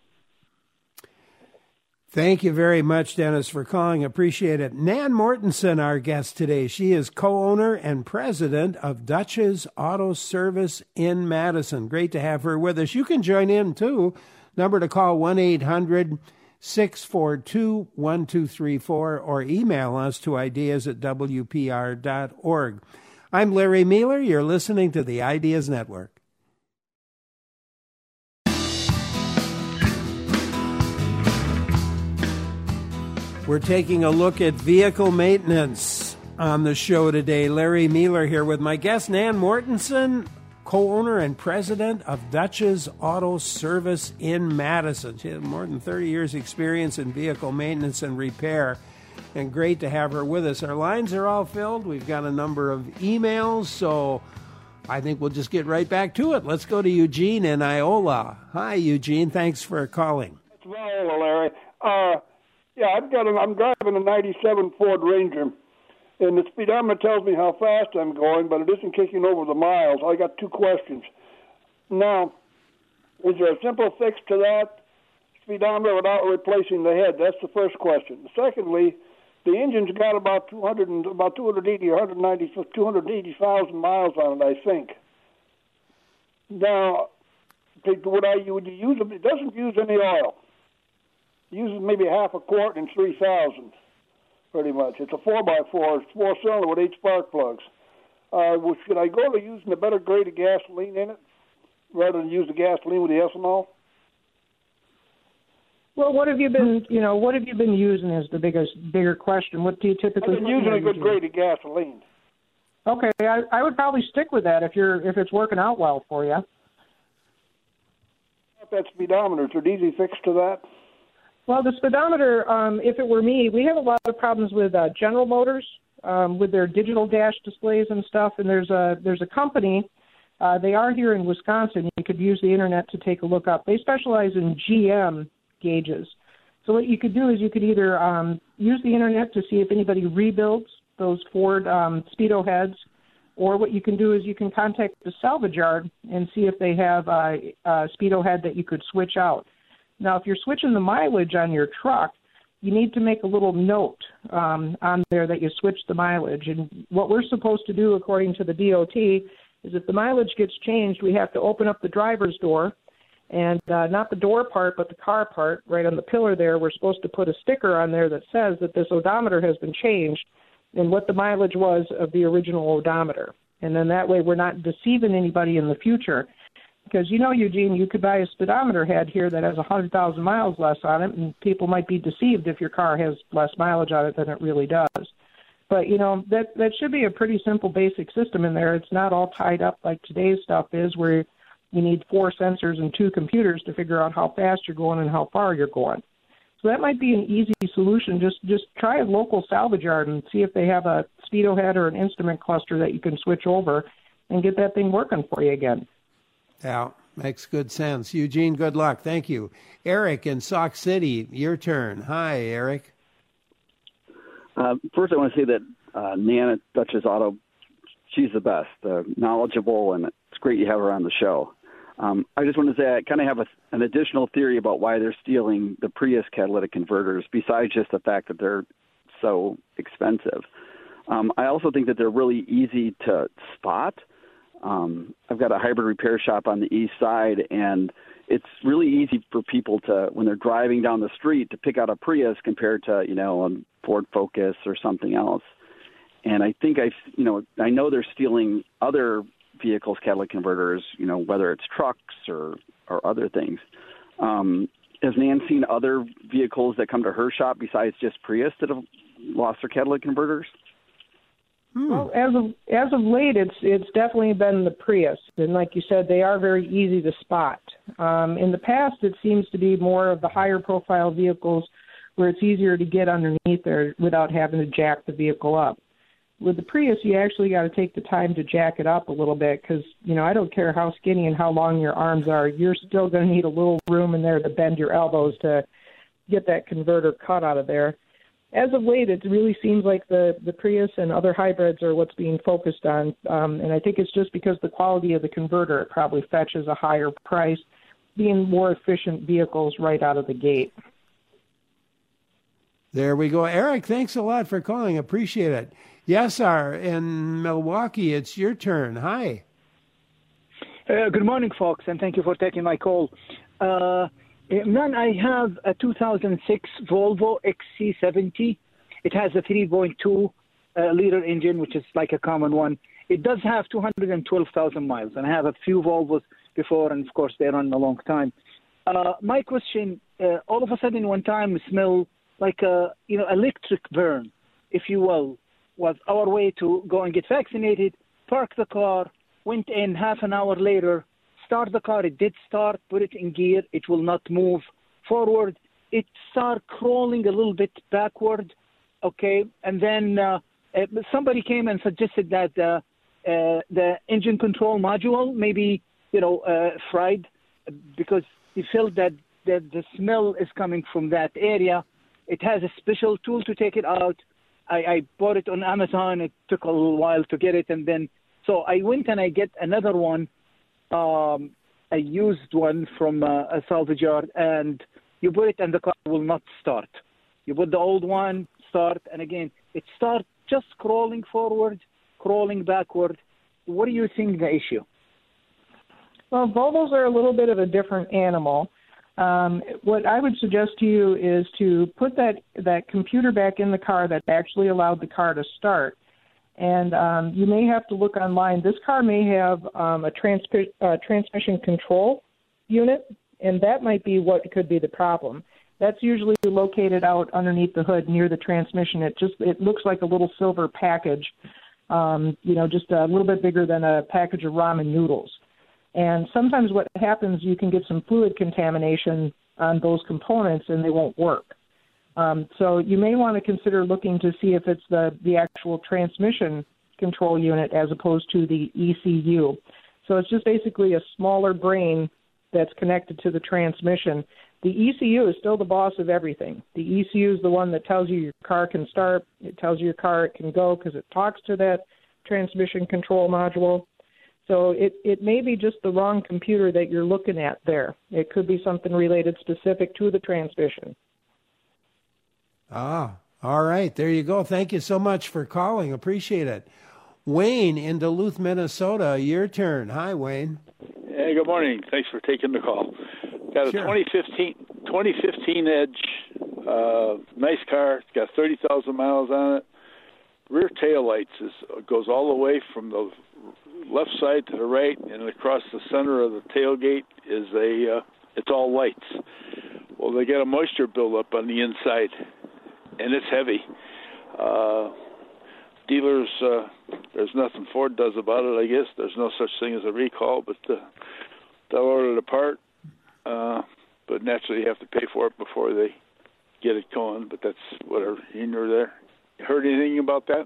Thank you very much, Dennis, for calling. Appreciate it. Nan Mortensen, our guest today. She is co-owner and president of Dutch's Auto Service in Madison. Great to have her with us. You can join in, too. Number to call, one eight hundred six four two one two three four, or email us to ideas at w p r dot org. I'm Larry Mueller. You're listening to the Ideas Network. We're taking a look at vehicle maintenance on the show today. Larry Mueller here with my guest, Nan Mortensen, co-owner and president of Dutch's Auto Service in Madison. She has more than thirty years experience in vehicle maintenance and repair, and great to have her with us. Our lines are all filled. We've got a number of emails, so I think we'll just get right back to it. Let's go to Eugene in Iola. Hi, Eugene. Thanks for calling. It's Viola, Larry. Uh, yeah, I've got a, I'm driving a ninety-seven Ford Ranger, and the speedometer tells me how fast I'm going, but it isn't kicking over the miles. I got two questions. Now, is there a simple fix to that speedometer without replacing the head? That's the first question. Secondly, the engine's got about two hundred and about two hundred eighty or one hundred ninety, two hundred eighty thousand miles on it, I think. Now, would I would you use it? It doesn't use any oil. It uses maybe half a quart in three thousand. Pretty much. It's a four by four. It's four cylinder with eight spark plugs. Uh, well, should I go to using a better grade of gasoline in it rather than use the gasoline with the ethanol? Well, what have you been, you know, what have you been using is the biggest, bigger question. What do you typically? I've been using a good grade of gasoline. Okay, I, I would probably stick with that if you're if it's working out well for you. That speedometer, is there an easy fix to that? Well, the speedometer, um, if it were me, we have a lot of problems with uh, General Motors, um, with their digital dash displays and stuff. And there's a there's a company, uh, they are here in Wisconsin. You could use the internet to take a look up. They specialize in G M gauges. So what you could do is you could either um, use the internet to see if anybody rebuilds those Ford um, Speedo heads, Or what you can do is you can contact the salvage yard and see if they have a, a speedo head that you could switch out. Now, if you're switching the mileage on your truck, you need to make a little note um, on there that you switched the mileage. And what we're supposed to do, according to the D O T, is if the mileage gets changed, we have to open up the driver's door, and uh, not the door part, but the car part, right on the pillar there. We're supposed to put a sticker on there that says that this odometer has been changed and what the mileage was of the original odometer. And then that way we're not deceiving anybody in the future. Because, you know, Eugene, you could buy a speedometer head here that has one hundred thousand miles less on it, and people might be deceived if your car has less mileage on it than it really does. But, you know, that, that should be a pretty simple basic system in there. It's not all tied up like today's stuff is, where you need four sensors and two computers to figure out how fast you're going and how far you're going. So that might be an easy solution. Just just try a local salvage yard and see if they have a speedo head or an instrument cluster that you can switch over and get that thing working for you again. Yeah, makes good sense. Eugene, good luck. Thank you. Eric in Sauk City, your turn. Hi, Eric. Uh, first, I want to say that uh, Nan at Dutchess Auto, she's the best, uh, knowledgeable, and it's great you have her on the show. Um, I just want to say I kind of have a, an additional theory about why they're stealing the Prius catalytic converters, besides just the fact that they're so expensive. Um, I also think that they're really easy to spot. Um, I've got a hybrid repair shop on the east side, and it's really easy for people to, when they're driving down the street, to pick out a Prius compared to, you know, a Ford Focus or something else. And I think I, you know, I know they're stealing other vehicles' catalytic converters, you know, whether it's trucks or, or other things. Um, has Nan seen other vehicles that come to her shop besides just Prius that have lost their catalytic converters? Hmm. Well, as of as of late, it's it's definitely been the Prius, and like you said, they are very easy to spot. Um, in the past, it seems to be more of the higher profile vehicles where it's easier to get underneath there without having to jack the vehicle up. With the Prius, you actually got to take the time to jack it up a little bit because, you know, I don't care how skinny and how long your arms are, you're still going to need a little room in there to bend your elbows to get that converter cut out of there. As of late, it really seems like the, the Prius and other hybrids are what's being focused on, um, and I think it's just because the quality of the converter, it probably fetches a higher price, being more efficient vehicles right out of the gate. There we go. Eric, thanks a lot for calling. Appreciate it. Yes, sir. In Milwaukee, it's your turn. Hi. Uh, good morning, folks, and thank you for taking my call. Uh, Nan, I have a two thousand six Volvo X C seventy. It has a three point two uh, liter engine, which is like a common one. It does have two hundred twelve thousand miles, and I have a few Volvos before, and of course, they run a long time. Uh, my question, uh, all of a sudden, one time, smell like a, you know, electric burn, if you will, was our way to go and get vaccinated, park the car, went in half an hour later, start the car. It did start, put it in gear. It will not move forward. It started crawling a little bit backward, okay? And then uh, uh, somebody came and suggested that uh, uh, the engine control module maybe, you know, uh, fried because he felt that, that the smell is coming from that area. It has a special tool to take it out. I, I bought it on Amazon. It took a little while to get it. And then, so I went and I get another one, um, a used one from uh, a salvage yard, and you put it and the car will not start. You put the old one, start, and again, it starts just crawling forward, crawling backward. What do you think the issue? Well, Volvos are a little bit of a different animal. Um, what I would suggest to you is to put that, that computer back in the car that actually allowed the car to start. And um, you may have to look online. This car may have um, a transp- uh, transmission control unit, and that might be what could be the problem. That's usually located out underneath the hood near the transmission. It just it looks like a little silver package, um, you know, just a little bit bigger than a package of ramen noodles. And sometimes what happens, you can get some fluid contamination on those components and they won't work. Um, so you may want to consider looking to see if it's the, the actual transmission control unit as opposed to the E C U. So it's just basically a smaller brain that's connected to the transmission. The E C U is still the boss of everything. The E C U is the one that tells you your car can start. It tells you your car it can go because it talks to that transmission control module. So it, it may be just the wrong computer that you're looking at there. It could be something related specific to the transmission. Ah, all right. There you go. Thank you so much for calling. Appreciate it. Wayne in Duluth, Minnesota, your turn. Hi, Wayne. Hey, good morning. Thanks for taking the call. Got a Sure. twenty fifteen, twenty fifteen Edge, uh, nice car. It's got thirty thousand miles on it. Rear tail lights is, goes all the way from the left side to the right, and across the center of the tailgate is a, uh, it's all lights. Well, they get a moisture buildup on the inside, and it's heavy. Uh, dealers, uh, there's nothing Ford does about it, I guess. There's no such thing as a recall, but uh, they'll order the part. Uh, but naturally, you have to pay for it before they get it going. But that's whatever. You know, there. You heard anything about that?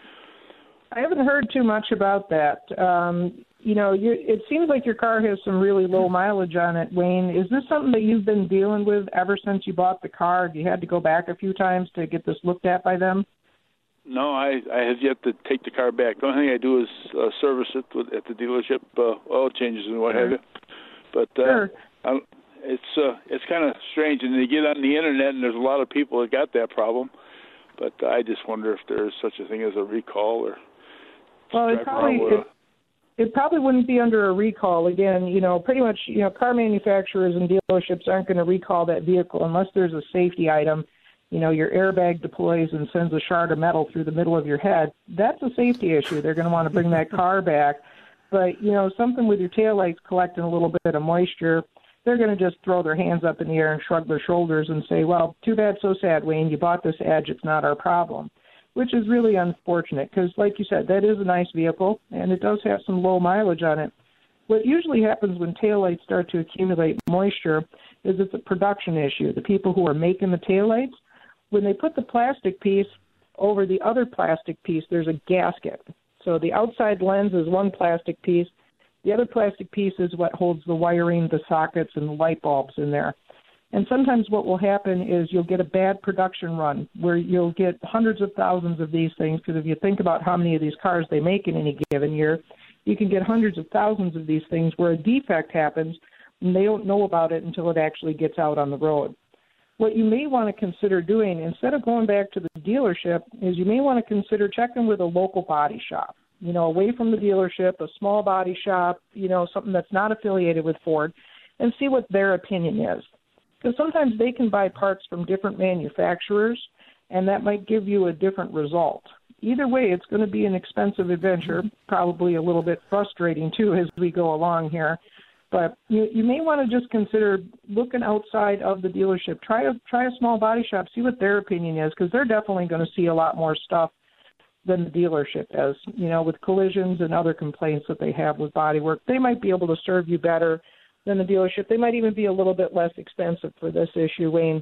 I haven't heard too much about that. Um, you know, you, it seems like your car has some really low mileage on it, Wayne. Is this something that you've been dealing with ever since you bought the car? Have you had to go back a few times to get this looked at by them? No, I, I have yet to take the car back. The only thing I do is uh, service it with, at the dealership, uh, oil changes and what Sure. have you. But uh, Sure. I, it's uh, it's kind of strange, and they get on the internet, and there's a lot of people that got that problem. But I just wonder if there is such a thing as a recall, or Well, it probably it, it probably wouldn't be under a recall. Again, you know, pretty much, you know, car manufacturers and dealerships aren't going to recall that vehicle unless there's a safety item. You know, your airbag deploys and sends a shard of metal through the middle of your head. That's a safety issue. They're going to want to bring that car back. But, you know, something with your taillights collecting a little bit of moisture, they're going to just throw their hands up in the air and shrug their shoulders and say, well, too bad, so sad, Wayne. You bought this Edge. It's not our problem, which is really unfortunate because, like you said, that is a nice vehicle, and it does have some low mileage on it. What usually happens when taillights start to accumulate moisture is it's a production issue. The people who are making the taillights, when they put the plastic piece over the other plastic piece, there's a gasket. So the outside lens is one plastic piece. The other plastic piece is what holds the wiring, the sockets, and the light bulbs in there. And sometimes what will happen is you'll get a bad production run where you'll get hundreds of thousands of these things, because if you think about how many of these cars they make in any given year, you can get hundreds of thousands of these things where a defect happens and they don't know about it until it actually gets out on the road. What you may want to consider doing, instead of going back to the dealership, is you may want to consider checking with a local body shop, you know, away from the dealership, a small body shop, you know, something that's not affiliated with Ford, and see what their opinion is. Because sometimes they can buy parts from different manufacturers, and that might give you a different result. Either way, it's going to be an expensive adventure, probably a little bit frustrating, too, as we go along here. But you, you may want to just consider looking outside of the dealership. Try a, try a small body shop, see what their opinion is, because they're definitely going to see a lot more stuff than the dealership does. You know, with collisions and other complaints that they have with bodywork, they might be able to serve you better than the dealership. They might even be a little bit less expensive for this issue, Wayne.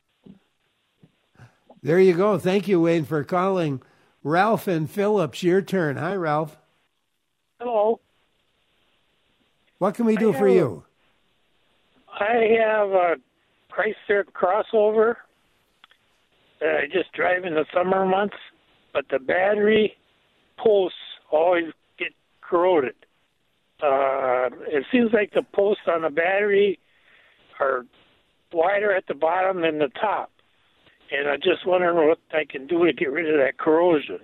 There you go. Thank you, Wayne, for calling. Ralph and Phillips, your turn. Hi, Ralph. Hello. What can we do I for have, you? I have a Chrysler crossover that I just drive in the summer months, but the battery posts always get corroded. Uh, it seems like the posts on the battery are wider at the bottom than the top. And I'm just wondering what I can do to get rid of that corrosion.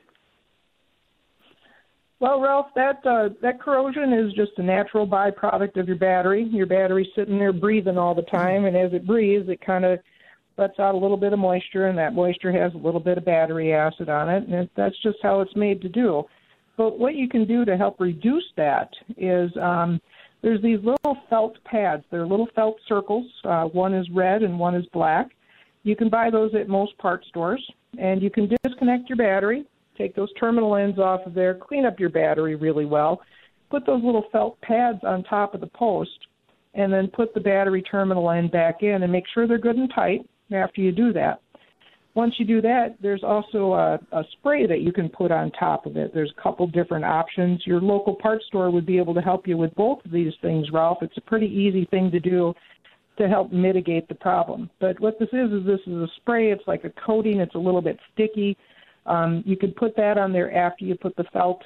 Well, Ralph, that uh, that corrosion is just a natural byproduct of your battery. Your battery's sitting there breathing all the time, and as it breathes, it kind of lets out a little bit of moisture, and that moisture has a little bit of battery acid on it, and it, that's just how it's made to do. But what you can do to help reduce that is um, there's these little felt pads. They're little felt circles. Uh, one is red and one is black. You can buy those at most part stores, and you can disconnect your battery, take those terminal ends off of there, clean up your battery really well, put those little felt pads on top of the post, and then put the battery terminal end back in and make sure they're good and tight after you do that. Once you do that, there's also a, a spray that you can put on top of it. There's a couple different options. Your local parts store would be able to help you with both of these things, Ralph. It's a pretty easy thing to do to help mitigate the problem. But what this is, is this is a spray. It's like a coating. It's a little bit sticky. Um, you could put that on there after you put the felt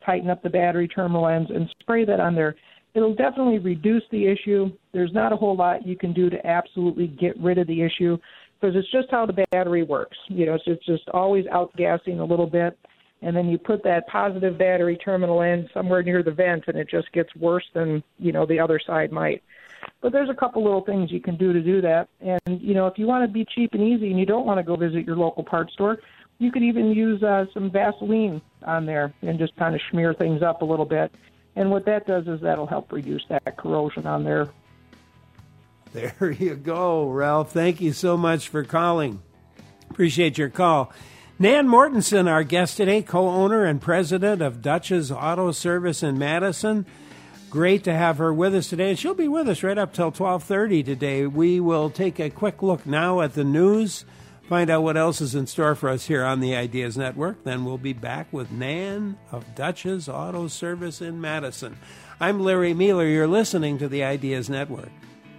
tighten up the battery terminal ends, and spray that on there. It'll definitely reduce the issue. There's not a whole lot you can do to absolutely get rid of the issue because it's just how the battery works. You know, it's, it's just always outgassing a little bit, and then you put that positive battery terminal end somewhere near the vent, and it just gets worse than, you know, the other side might. But there's a couple little things you can do to do that. And, you know, if you want to be cheap and easy and you don't want to go visit your local parts store, you could even use uh, some Vaseline on there and just kind of smear things up a little bit. And what that does is that'll help reduce that corrosion on there. There you go, Ralph. Thank you so much for calling. Appreciate your call. Nan Mortensen, our guest today, co-owner and president of Dutch's Auto Service in Madison. Great to have her with us today. And she'll be with us right up till twelve thirty today. We will take a quick look now at the news, find out what else is in store for us here on the Ideas Network. Then we'll be back with Nan of Dutch's Auto Service in Madison. I'm Larry Mueller. You're listening to the Ideas Network.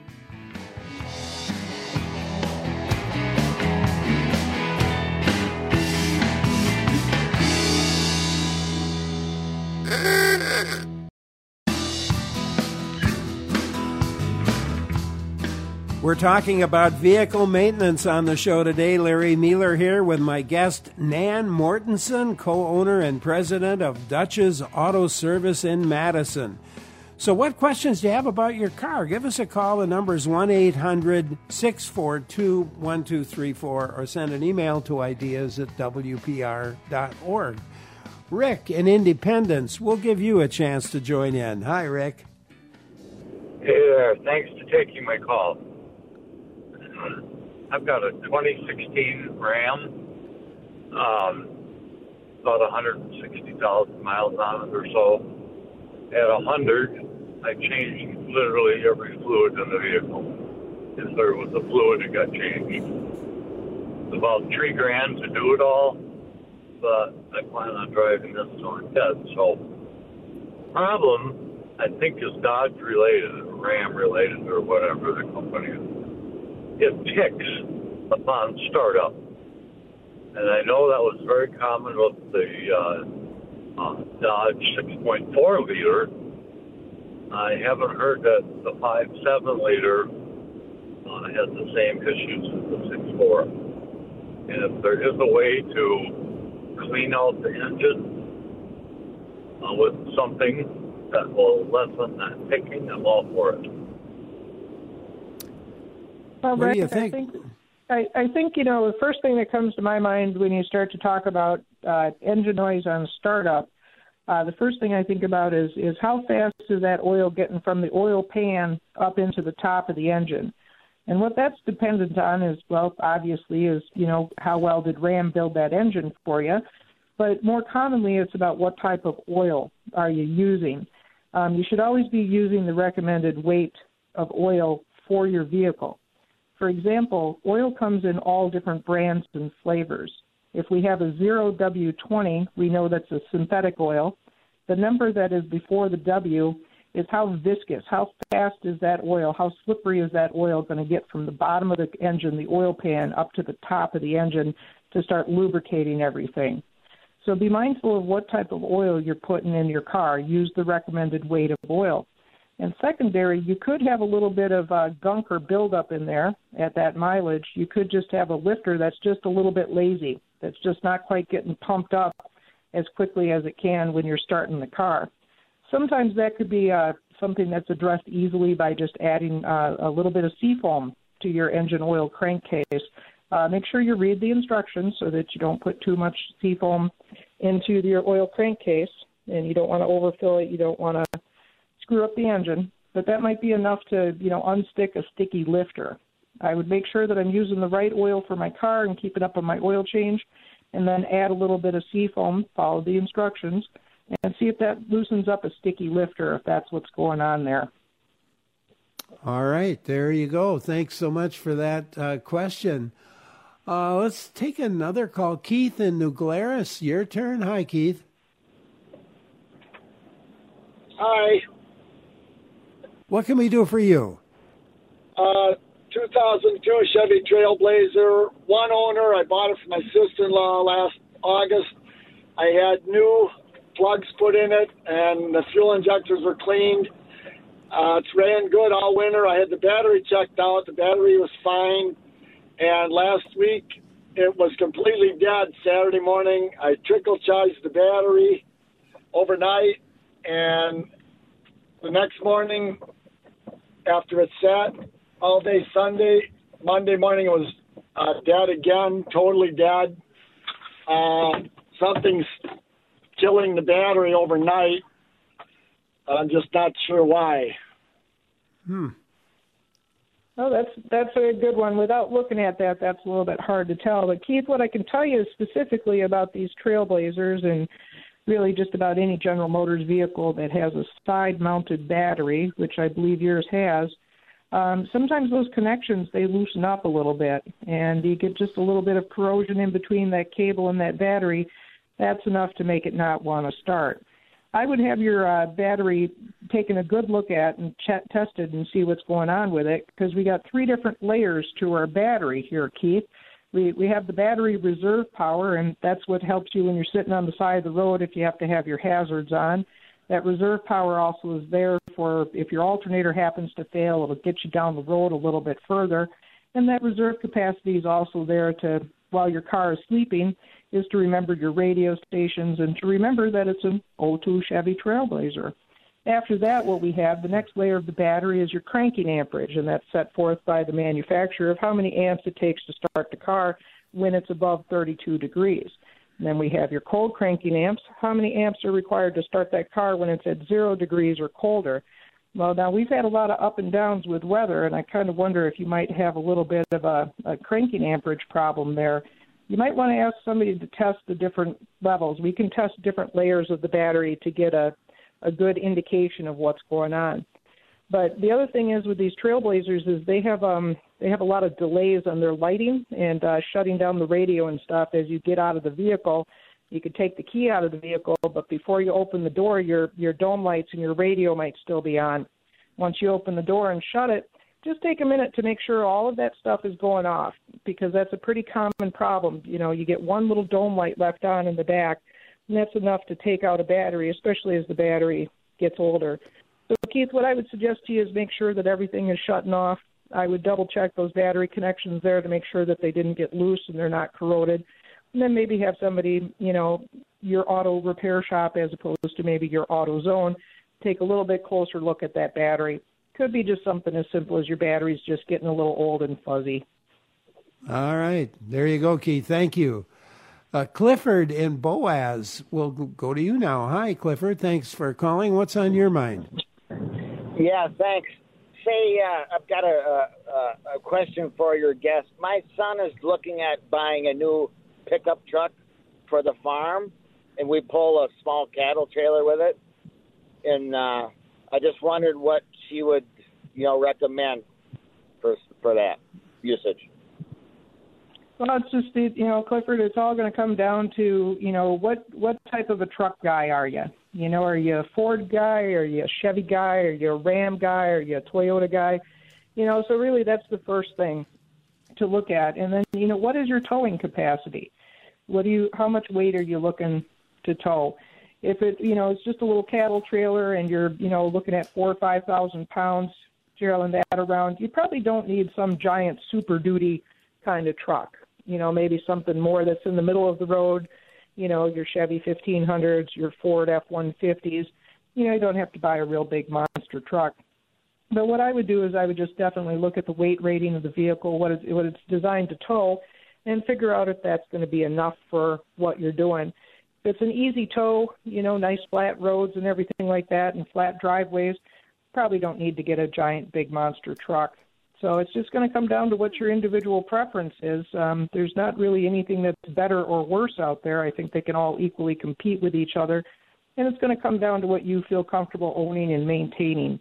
We're talking about vehicle maintenance on the show today. Larry Mueller here with my guest, Nan Mortensen, co-owner and president of Dutch's Auto Service in Madison. So what questions do you have about your car? Give us a call. The number is one eight hundred six four two one two three four or send an email to ideas at w p r dot org. Rick in Independence, we'll give you a chance to join in. Hi, Rick. Hey there. Thanks for taking my call. I've got a twenty sixteen Ram, um, about one hundred sixty thousand miles on it or so. At one hundred, I changed literally every fluid in the vehicle. If there was a fluid, it got changed. It's about three grand to do it all, but I plan on driving this till I'm dead. So, problem, I think, is Dodge related, or Ram related, or whatever the company is. It ticks upon startup. And I know that was very common with the uh, uh, Dodge six point four liter. I haven't heard that the five point seven liter uh, has the same issues as the six point four. And if there is a way to clean out the engine uh, with something that will lessen that ticking, I'm all for it. Well, what Rick, do you think? I think, I, I think, you know, the first thing that comes to my mind when you start to talk about uh, engine noise on startup, uh, the first thing I think about is, is how fast is that oil getting from the oil pan up into the top of the engine? And what that's dependent on is, well, obviously, is, you know, how well did Ram build that engine for you? But more commonly, it's about what type of oil are you using. Um, you should always be using the recommended weight of oil for your vehicle. For example, oil comes in all different brands and flavors. If we have a zero W twenty, we know that's a synthetic oil. The number that is before the W is how viscous, how fast is that oil, how slippery is that oil going to get from the bottom of the engine, the oil pan, up to the top of the engine to start lubricating everything. So be mindful of what type of oil you're putting in your car. Use the recommended weight of oil. And secondary, you could have a little bit of uh, gunk or buildup in there at that mileage. You could just have a lifter that's just a little bit lazy, that's just not quite getting pumped up as quickly as it can when you're starting the car. Sometimes that could be uh, something that's addressed easily by just adding uh, a little bit of seafoam to your engine oil crankcase. Uh, make sure you read the instructions so that you don't put too much seafoam into your oil crankcase, and you don't want to overfill it. You don't want to screw up the engine, but that might be enough to, you know, unstick a sticky lifter. I would make sure that I'm using the right oil for my car and keep it up on my oil change, and then add a little bit of seafoam, follow the instructions, and see if that loosens up a sticky lifter, if that's what's going on there. All right, there you go. Thanks so much for that uh, question. Uh, let's take another call. Keith in New Glarus, your turn. Hi, Keith. Hi. What can we do for you? Uh, two thousand two Chevy Trailblazer, one owner. I bought it from my sister-in-law last August. I had new plugs put in it, and the fuel injectors were cleaned. Uh, it's ran good all winter. I had the battery checked out. The battery was fine. And last week, it was completely dead. Saturday morning, I trickle charged the battery overnight. And the next morning, after it sat all day Sunday, Monday morning, it was uh, dead again, totally dead. Uh, something's killing the battery overnight. I'm just not sure why. Hmm. Oh, that's that's a good one. Without looking at that, that's a little bit hard to tell. But Keith, what I can tell you specifically about these Trailblazers, and really just about any General Motors vehicle that has a side-mounted battery, which I believe yours has, um, sometimes those connections, they loosen up a little bit, and you get just a little bit of corrosion in between that cable and that battery. That's enough to make it not want to start. I would have your uh, battery taken a good look at and ch- tested and see what's going on with it, because we got three different layers to our battery here, Keith. We we have the battery reserve power, and that's what helps you when you're sitting on the side of the road if you have to have your hazards on. That reserve power also is there for if your alternator happens to fail, it'll get you down the road a little bit further. And that reserve capacity is also there to, while your car is sleeping, is to remember your radio stations and to remember that it's an oh two Chevy Trailblazer. After that, what we have, the next layer of the battery is your cranking amperage, and that's set forth by the manufacturer of how many amps it takes to start the car when it's above thirty-two degrees. And then we have your cold cranking amps, how many amps are required to start that car when it's at zero degrees or colder. Well, now we've had a lot of up and downs with weather, and I kind of wonder if you might have a little bit of a, a cranking amperage problem there. You might want to ask somebody to test the different levels. We can test different layers of the battery to get a, a good indication of what's going on. But the other thing is with these Trailblazers is they have um they have a lot of delays on their lighting and uh, shutting down the radio and stuff as you get out of the vehicle. You could take the key out of the vehicle, but before you open the door, your your dome lights and your radio might still be on. Once you open the door and shut it, just take a minute to make sure all of that stuff is going off, because that's a pretty common problem. You know, you get one little dome light left on in the back, and that's enough to take out a battery, especially as the battery gets older. So, Keith, what I would suggest to you is make sure that everything is shutting off. I would double-check those battery connections there to make sure that they didn't get loose and they're not corroded. And then maybe have somebody, you know, your auto repair shop as opposed to maybe your AutoZone, take a little bit closer look at that battery. Could be just something as simple as your battery's just getting a little old and fuzzy. All right. There you go, Keith. Thank you. Uh, Clifford in Boaz will go to you now. Hi, Clifford. Thanks for calling. What's on your mind? Yeah, thanks. Say, uh, I've got a, a, a question for your guest. My son is looking at buying a new pickup truck for the farm, and we pull a small cattle trailer with it. And uh, I just wondered what she would, you know, recommend for for that usage. Well, it's just, you know, Clifford, it's all going to come down to, you know, what, what type of a truck guy are you? You know, are you a Ford guy? Are you a Chevy guy? Are you a Ram guy? Are you a Toyota guy? You know, so really that's the first thing to look at. And then, you know, what is your towing capacity? What do you, how much weight are you looking to tow? If it, you know, it's just a little cattle trailer and you're, you know, looking at four or five thousand pounds, trailing that around, you probably don't need some giant Super Duty kind of truck. You know, maybe something more that's in the middle of the road. You know, your Chevy fifteen hundreds, your Ford F one fifties. You know, you don't have to buy a real big monster truck. But what I would do is I would just definitely look at the weight rating of the vehicle, what, is, what it's designed to tow, and figure out if that's going to be enough for what you're doing. If it's an easy tow, you know, nice flat roads and everything like that and flat driveways, probably don't need to get a giant big monster truck. So it's just going to come down to what your individual preference is. Um, there's not really anything that's better or worse out there. I think they can all equally compete with each other. And it's going to come down to what you feel comfortable owning and maintaining.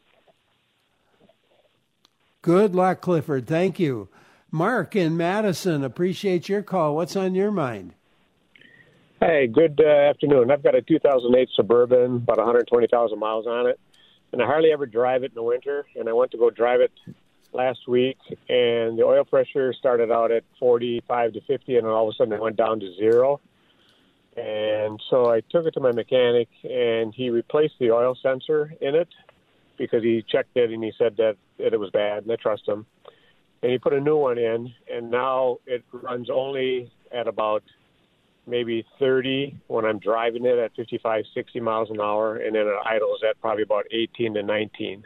Good luck, Clifford. Thank you. Mark in Madison, appreciate your call. What's on your mind? Hey, good uh, afternoon. I've got a two thousand eight Suburban, about one hundred twenty thousand miles on it, and I hardly ever drive it in the winter, and I went to go drive it last week, and the oil pressure started out at forty-five to fifty, and then all of a sudden it went down to zero. And so I took it to my mechanic, and he replaced the oil sensor in it because he checked it and he said that, that it was bad, and I trust him. And he put a new one in, and now it runs only at about maybe thirty when I'm driving it at fifty-five, sixty miles an hour, and then it idles at probably about eighteen to nineteen.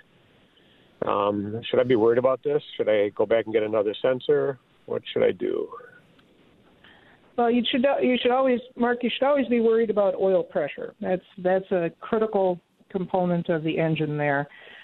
Um, should I be worried about this? Should I go back and get another sensor? What should I do? Well, you should you should always, Mark, you should always be worried about oil pressure. That's that's a critical component of the engine there.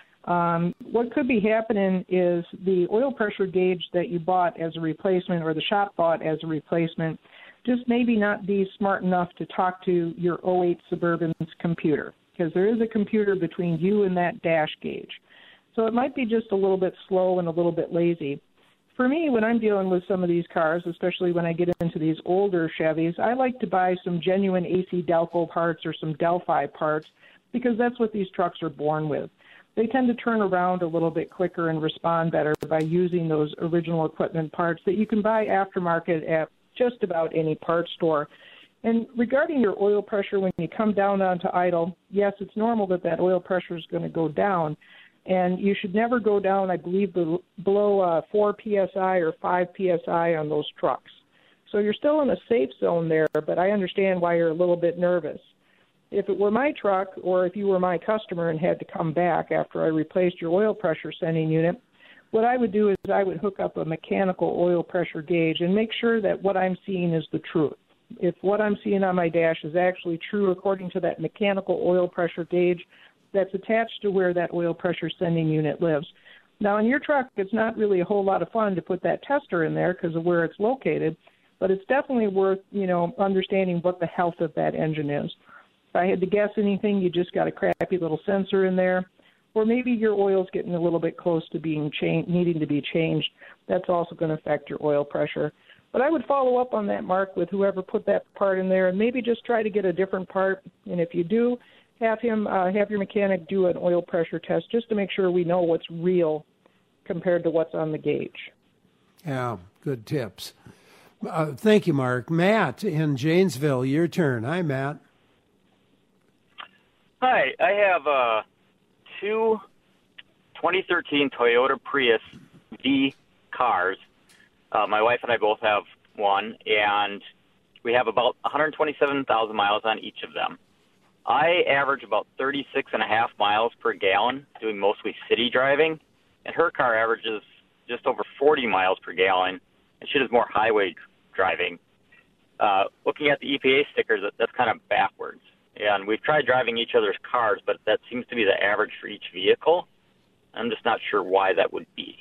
Um, what could be happening is the oil pressure gauge that you bought as a replacement, or the shop bought as a replacement, just maybe not be smart enough to talk to your oh eight Suburban's computer, because there is a computer between you and that dash gauge. So it might be just a little bit slow and a little bit lazy. For me, when I'm dealing with some of these cars, especially when I get into these older Chevys, I like to buy some genuine A C Delco parts or some Delphi parts, because that's what these trucks are born with. They tend to turn around a little bit quicker and respond better by using those original equipment parts that you can buy aftermarket at just about any parts store. And regarding your oil pressure, when you come down onto idle, yes, it's normal that that oil pressure is going to go down. And you should never go down, I believe, below uh, four P S I or five P S I on those trucks. So you're still in a safe zone there, but I understand why you're a little bit nervous. If it were my truck, or if you were my customer and had to come back after I replaced your oil pressure sending unit, what I would do is I would hook up a mechanical oil pressure gauge and make sure that what I'm seeing is the truth. If what I'm seeing on my dash is actually true according to that mechanical oil pressure gauge that's attached to where that oil pressure sending unit lives. Now, in your truck, it's not really a whole lot of fun to put that tester in there because of where it's located, but it's definitely worth, you know, understanding what the health of that engine is. If I had to guess anything, you just got a crappy little sensor in there, or maybe your oil's getting a little bit close to being changed, needing to be changed. That's also going to affect your oil pressure. But I would follow up on that, Mark, with whoever put that part in there, and maybe just try to get a different part. And if you do, have him, uh, have your mechanic do an oil pressure test just to make sure we know what's real compared to what's on the gauge. Yeah, good tips. Uh, thank you, Mark. Matt in Janesville, your turn. Hi, Matt. Hi, I have uh, two twenty thirteen Toyota Prius V cars. Uh, my wife and I both have one, and we have about one hundred twenty-seven thousand miles on each of them. I average about thirty-six and a half miles per gallon doing mostly city driving, and her car averages just over forty miles per gallon, and she does more highway driving. Uh, looking at the E P A stickers, that's kind of backwards. And we've tried driving each other's cars, but that seems to be the average for each vehicle. I'm just not sure why that would be.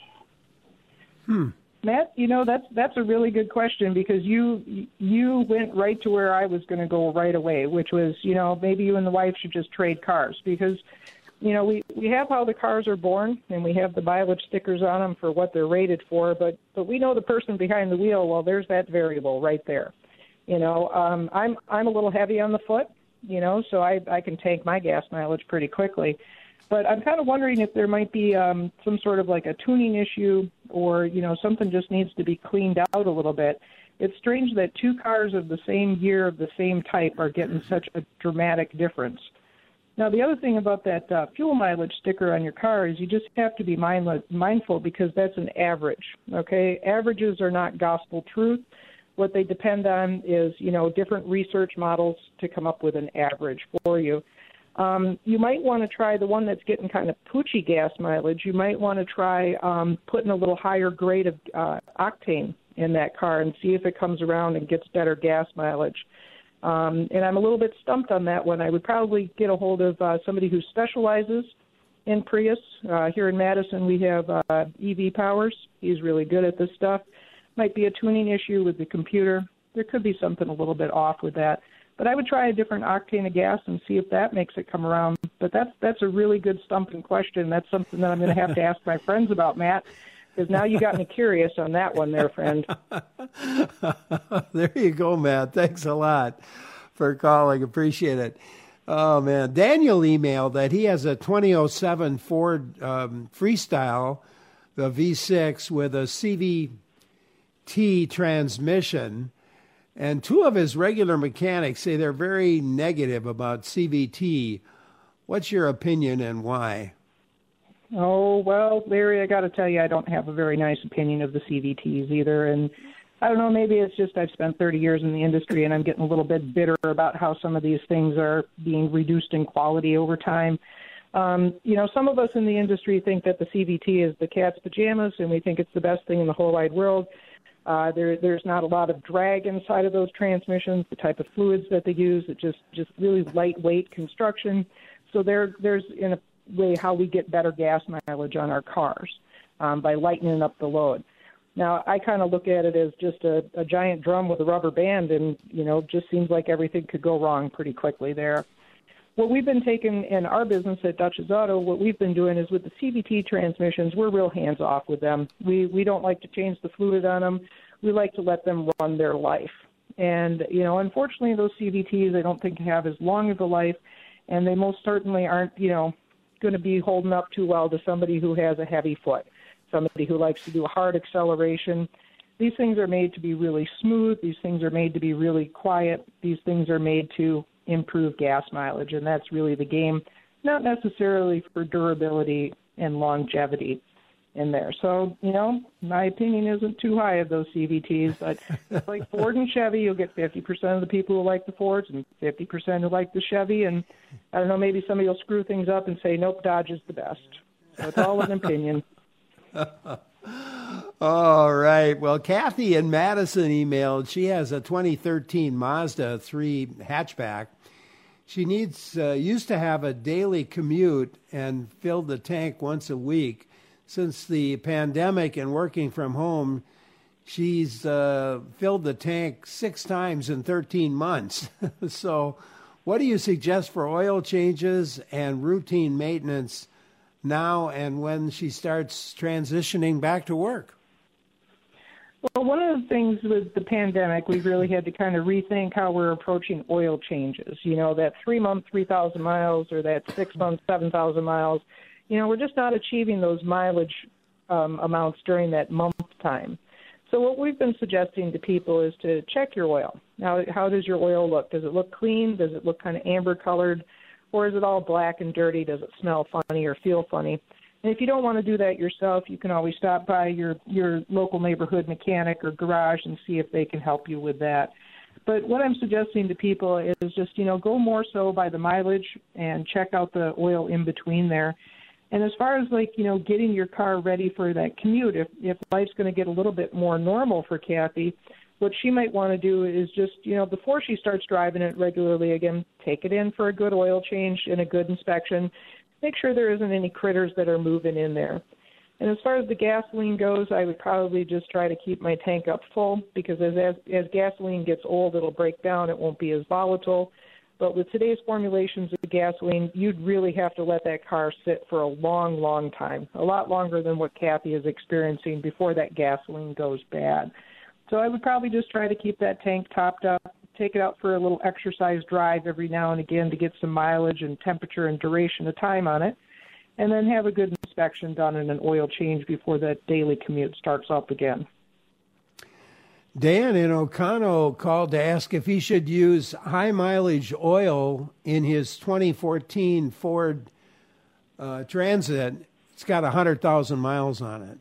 Hmm. Matt, you know, that's that's a really good question, because you you went right to where I was going to go right away, which was, you know, maybe you and the wife should just trade cars, because, you know, we, we have how the cars are born, and we have the mileage stickers on them for what they're rated for, but, but we know the person behind the wheel. Well, there's that variable right there. You know, um, I'm I'm a little heavy on the foot, you know, so I, I can tank my gas mileage pretty quickly. But I'm kind of wondering if there might be um, some sort of like a tuning issue, or, you know, something just needs to be cleaned out a little bit. It's strange that two cars of the same year of the same type are getting such a dramatic difference. Now, the other thing about that uh, fuel mileage sticker on your car is you just have to be mind- mindful, because that's an average, okay? Averages are not gospel truth. What they depend on is, you know, different research models to come up with an average for you. Um, you might want to try the one that's getting kind of poochy gas mileage. You might want to try um, putting a little higher grade of uh, octane in that car and see if it comes around and gets better gas mileage. Um, and I'm a little bit stumped on that one. I would probably get a hold of uh, somebody who specializes in Prius. Uh, here in Madison, we have uh, E V Powers. He's really good at this stuff. Might be a tuning issue with the computer. There could be something a little bit off with that. But I would try a different octane of gas and see if that makes it come around. But that's that's a really good stumping question. That's something that I'm going to have to ask my friends about, Matt, because now you got me curious on that one there, friend. There you go, Matt. Thanks a lot for calling. Appreciate it. Oh, man. Daniel emailed that he has a twenty oh seven Ford um, Freestyle, the V six, with a C V T transmission. And two of his regular mechanics say they're very negative about C V T. What's your opinion and why? Oh, well, Larry, I got to tell you, I don't have a very nice opinion of the C V Ts either. And I don't know, maybe it's just I've spent thirty years in the industry and I'm getting a little bit bitter about how some of these things are being reduced in quality over time. Um, you know, some of us in the industry think that the C V T is the cat's pajamas, and we think it's the best thing in the whole wide world. Uh, there, there's not a lot of drag inside of those transmissions, the type of fluids that they use, it just, just really lightweight construction. So there, there's, in a way, how we get better gas mileage on our cars um, by lightening up the load. Now, I kind of look at it as just a, a giant drum with a rubber band, and, you know, just seems like everything could go wrong pretty quickly there. What we've been taking in our business at Dutch's Auto, what we've been doing is with the C V T transmissions, we're real hands-off with them. We we don't like to change the fluid on them. We like to let them run their life. And, you know, unfortunately, those C V Ts I don't think have as long of a life, and they most certainly aren't, you know, going to be holding up too well to somebody who has a heavy foot, somebody who likes to do a hard acceleration. These things are made to be really smooth. These things are made to be really quiet. These things are made to improve gas mileage, and that's really the game, not necessarily for durability and longevity in there. So, you know, my opinion isn't too high of those C V Ts, but like Ford and Chevy, you'll get fifty percent of the people who like the Fords and fifty percent who like the Chevy, and I don't know, maybe somebody will screw things up and say, nope, Dodge is the best. So it's all an opinion. All right. Well, Kathy in Madison emailed. She has a twenty thirteen Mazda three hatchback. She needs uh, used to have a daily commute and filled the tank once a week. Since the pandemic and working from home, she's uh, filled the tank six times in thirteen months. So what do you suggest for oil changes and routine maintenance now and when she starts transitioning back to work? Well, one of the things with the pandemic, we really had to kind of rethink how we're approaching oil changes. You know, that three-month, three thousand miles, or that six-month, seven thousand miles, you know, we're just not achieving those mileage um, amounts during that month time. So what we've been suggesting to people is to check your oil. Now, how does your oil look? Does it look clean? Does it look kind of amber-colored? Or is it all black and dirty? Does it smell funny or feel funny? And if you don't want to do that yourself, you can always stop by your, your local neighborhood mechanic or garage and see if they can help you with that. But what I'm suggesting to people is just, you know, go more so by the mileage and check out the oil in between there. And as far as, like, you know, getting your car ready for that commute, if, if life's going to get a little bit more normal for Kathy, what she might want to do is just, you know, before she starts driving it regularly again, take it in for a good oil change and a good inspection. Make sure there isn't any critters that are moving in there. And as far as the gasoline goes, I would probably just try to keep my tank up full, because as, as as gasoline gets old, it'll break down. It won't be as volatile. But with today's formulations of gasoline, you'd really have to let that car sit for a long, long time, a lot longer than what Kathy is experiencing before that gasoline goes bad. So I would probably just try to keep that tank topped up, take it out for a little exercise drive every now and again to get some mileage and temperature and duration of time on it, and then have a good inspection done and an oil change before that daily commute starts up again. Dan in Oconto called to ask if he should use high-mileage oil in his twenty fourteen Ford uh, Transit. It's got one hundred thousand miles on it.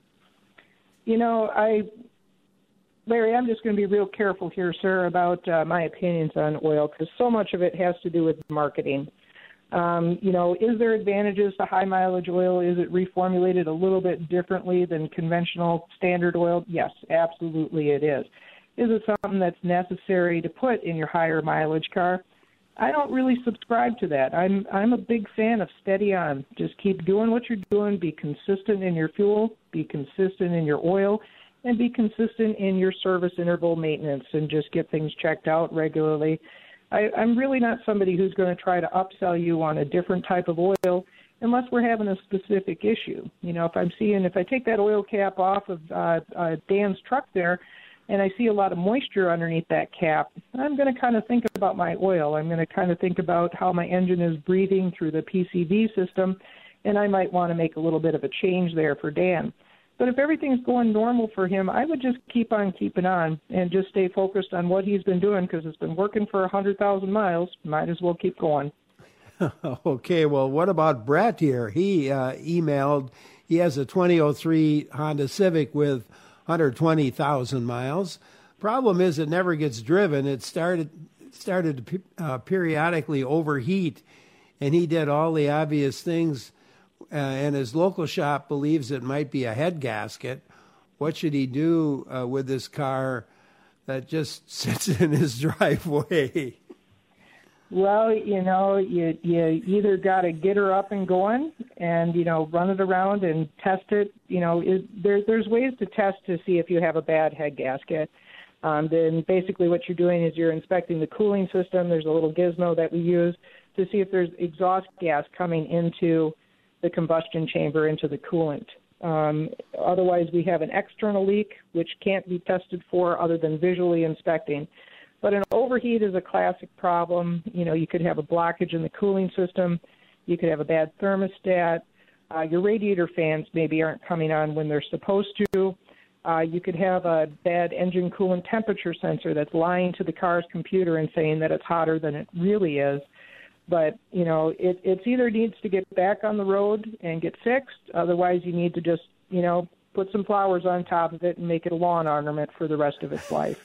You know, I... Larry, I'm just going to be real careful here, sir, about uh, my opinions on oil, because so much of it has to do with marketing. Um, you know, is there advantages to high mileage oil? Is it reformulated a little bit differently than conventional standard oil? Yes, absolutely it is. Is it something that's necessary to put in your higher mileage car? I don't really subscribe to that. I'm I'm a big fan of steady on. Just keep doing what you're doing. Be consistent in your fuel. Be consistent in your oil. And be consistent in your service interval maintenance, and just get things checked out regularly. I, I'm really not somebody who's going to try to upsell you on a different type of oil unless we're having a specific issue. You know, if I'm seeing, if I take that oil cap off of uh, uh, Dan's truck there and I see a lot of moisture underneath that cap, I'm going to kind of think about my oil. I'm going to kind of think about how my engine is breathing through the P C V system, and I might want to make a little bit of a change there for Dan. But if everything's going normal for him, I would just keep on keeping on and just stay focused on what he's been doing because it's been working for one hundred thousand miles. Might as well keep going. Okay, well, what about Brett here? He uh, emailed, he has a twenty oh three Honda Civic with one hundred twenty thousand miles. Problem is it never gets driven. It started started to uh, periodically overheat, and he did all the obvious things, uh, and his local shop believes it might be a head gasket. What should he do uh, with this car that just sits in his driveway? Well, you know, you you either got to get her up and going and, you know, run it around and test it. You know, it, there, there's ways to test to see if you have a bad head gasket. Um, then basically what you're doing is you're inspecting the cooling system. There's a little gizmo that we use to see if there's exhaust gas coming into the combustion chamber, into the coolant. Um, otherwise, we have an external leak, which can't be tested for other than visually inspecting. But an overheat is a classic problem. You know, you could have a blockage in the cooling system. You could have a bad thermostat. Uh, your radiator fans maybe aren't coming on when they're supposed to. Uh, you could have a bad engine coolant temperature sensor that's lying to the car's computer and saying that it's hotter than it really is. But, you know, it it's either needs to get back on the road and get fixed. Otherwise, you need to just, you know, put some flowers on top of it and make it a lawn ornament for the rest of its life.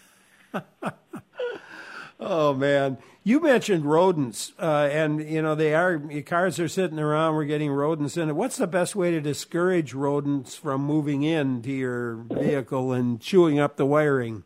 Oh, man. You mentioned rodents, uh, and, you know, they are, your cars are sitting around, we're getting rodents in it. What's the best way to discourage rodents from moving into your vehicle and chewing up the wiring?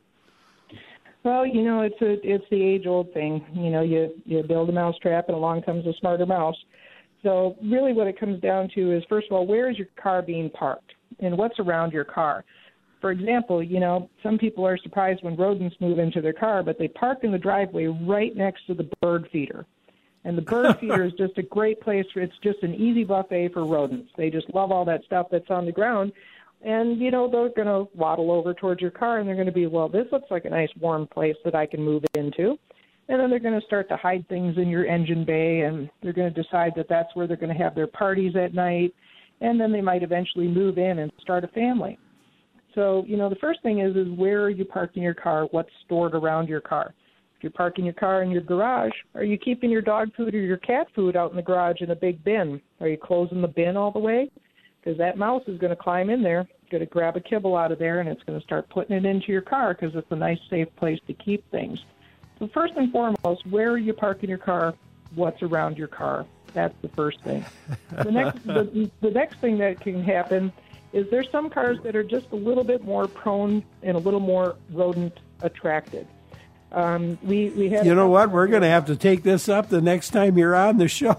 Well, you know, it's a it's the age-old thing. You know, you, you build a mousetrap and along comes a smarter mouse. So really what it comes down to is, first of all, where is your car being parked and what's around your car? For example, you know, some people are surprised when rodents move into their car, but they park in the driveway right next to the bird feeder. And the bird feeder is just a great place for, it's just an easy buffet for rodents. They just love all that stuff that's on the ground. And, you know, they're going to waddle over towards your car and they're going to be, well, this looks like a nice warm place that I can move into. And then they're going to start to hide things in your engine bay, and they're going to decide that that's where they're going to have their parties at night. And then they might eventually move in and start a family. So, you know, the first thing is, is where are you parking your car? What's stored around your car? If you're parking your car in your garage, are you keeping your dog food or your cat food out in the garage in a big bin? Are you closing the bin all the way? Because that mouse is going to climb in there, going to grab a kibble out of there, and it's going to start putting it into your car because it's a nice, safe place to keep things. So first and foremost, where are you parking your car? What's around your car? That's the first thing. The next, the, the next thing that can happen is there's some cars that are just a little bit more prone and a little more rodent attracted. Um, we we had. You know what? We're going to have to take this up the next time you're on the show,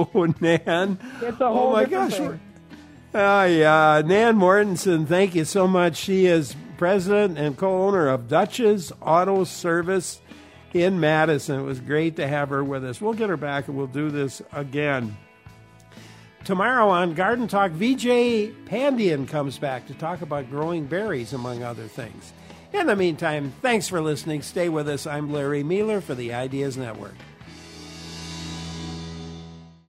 Nan. It's a whole oh my different gosh! thing. Oh yeah, Nan Mortensen. Thank you so much. She is president and co-owner of Dutch's Auto Service in Madison. It was great to have her with us. We'll get her back and we'll do this again. Tomorrow on Garden Talk, V J Pandian comes back to talk about growing berries, among other things. In the meantime, thanks for listening. Stay with us. I'm Larry Mueller for the Ideas Network.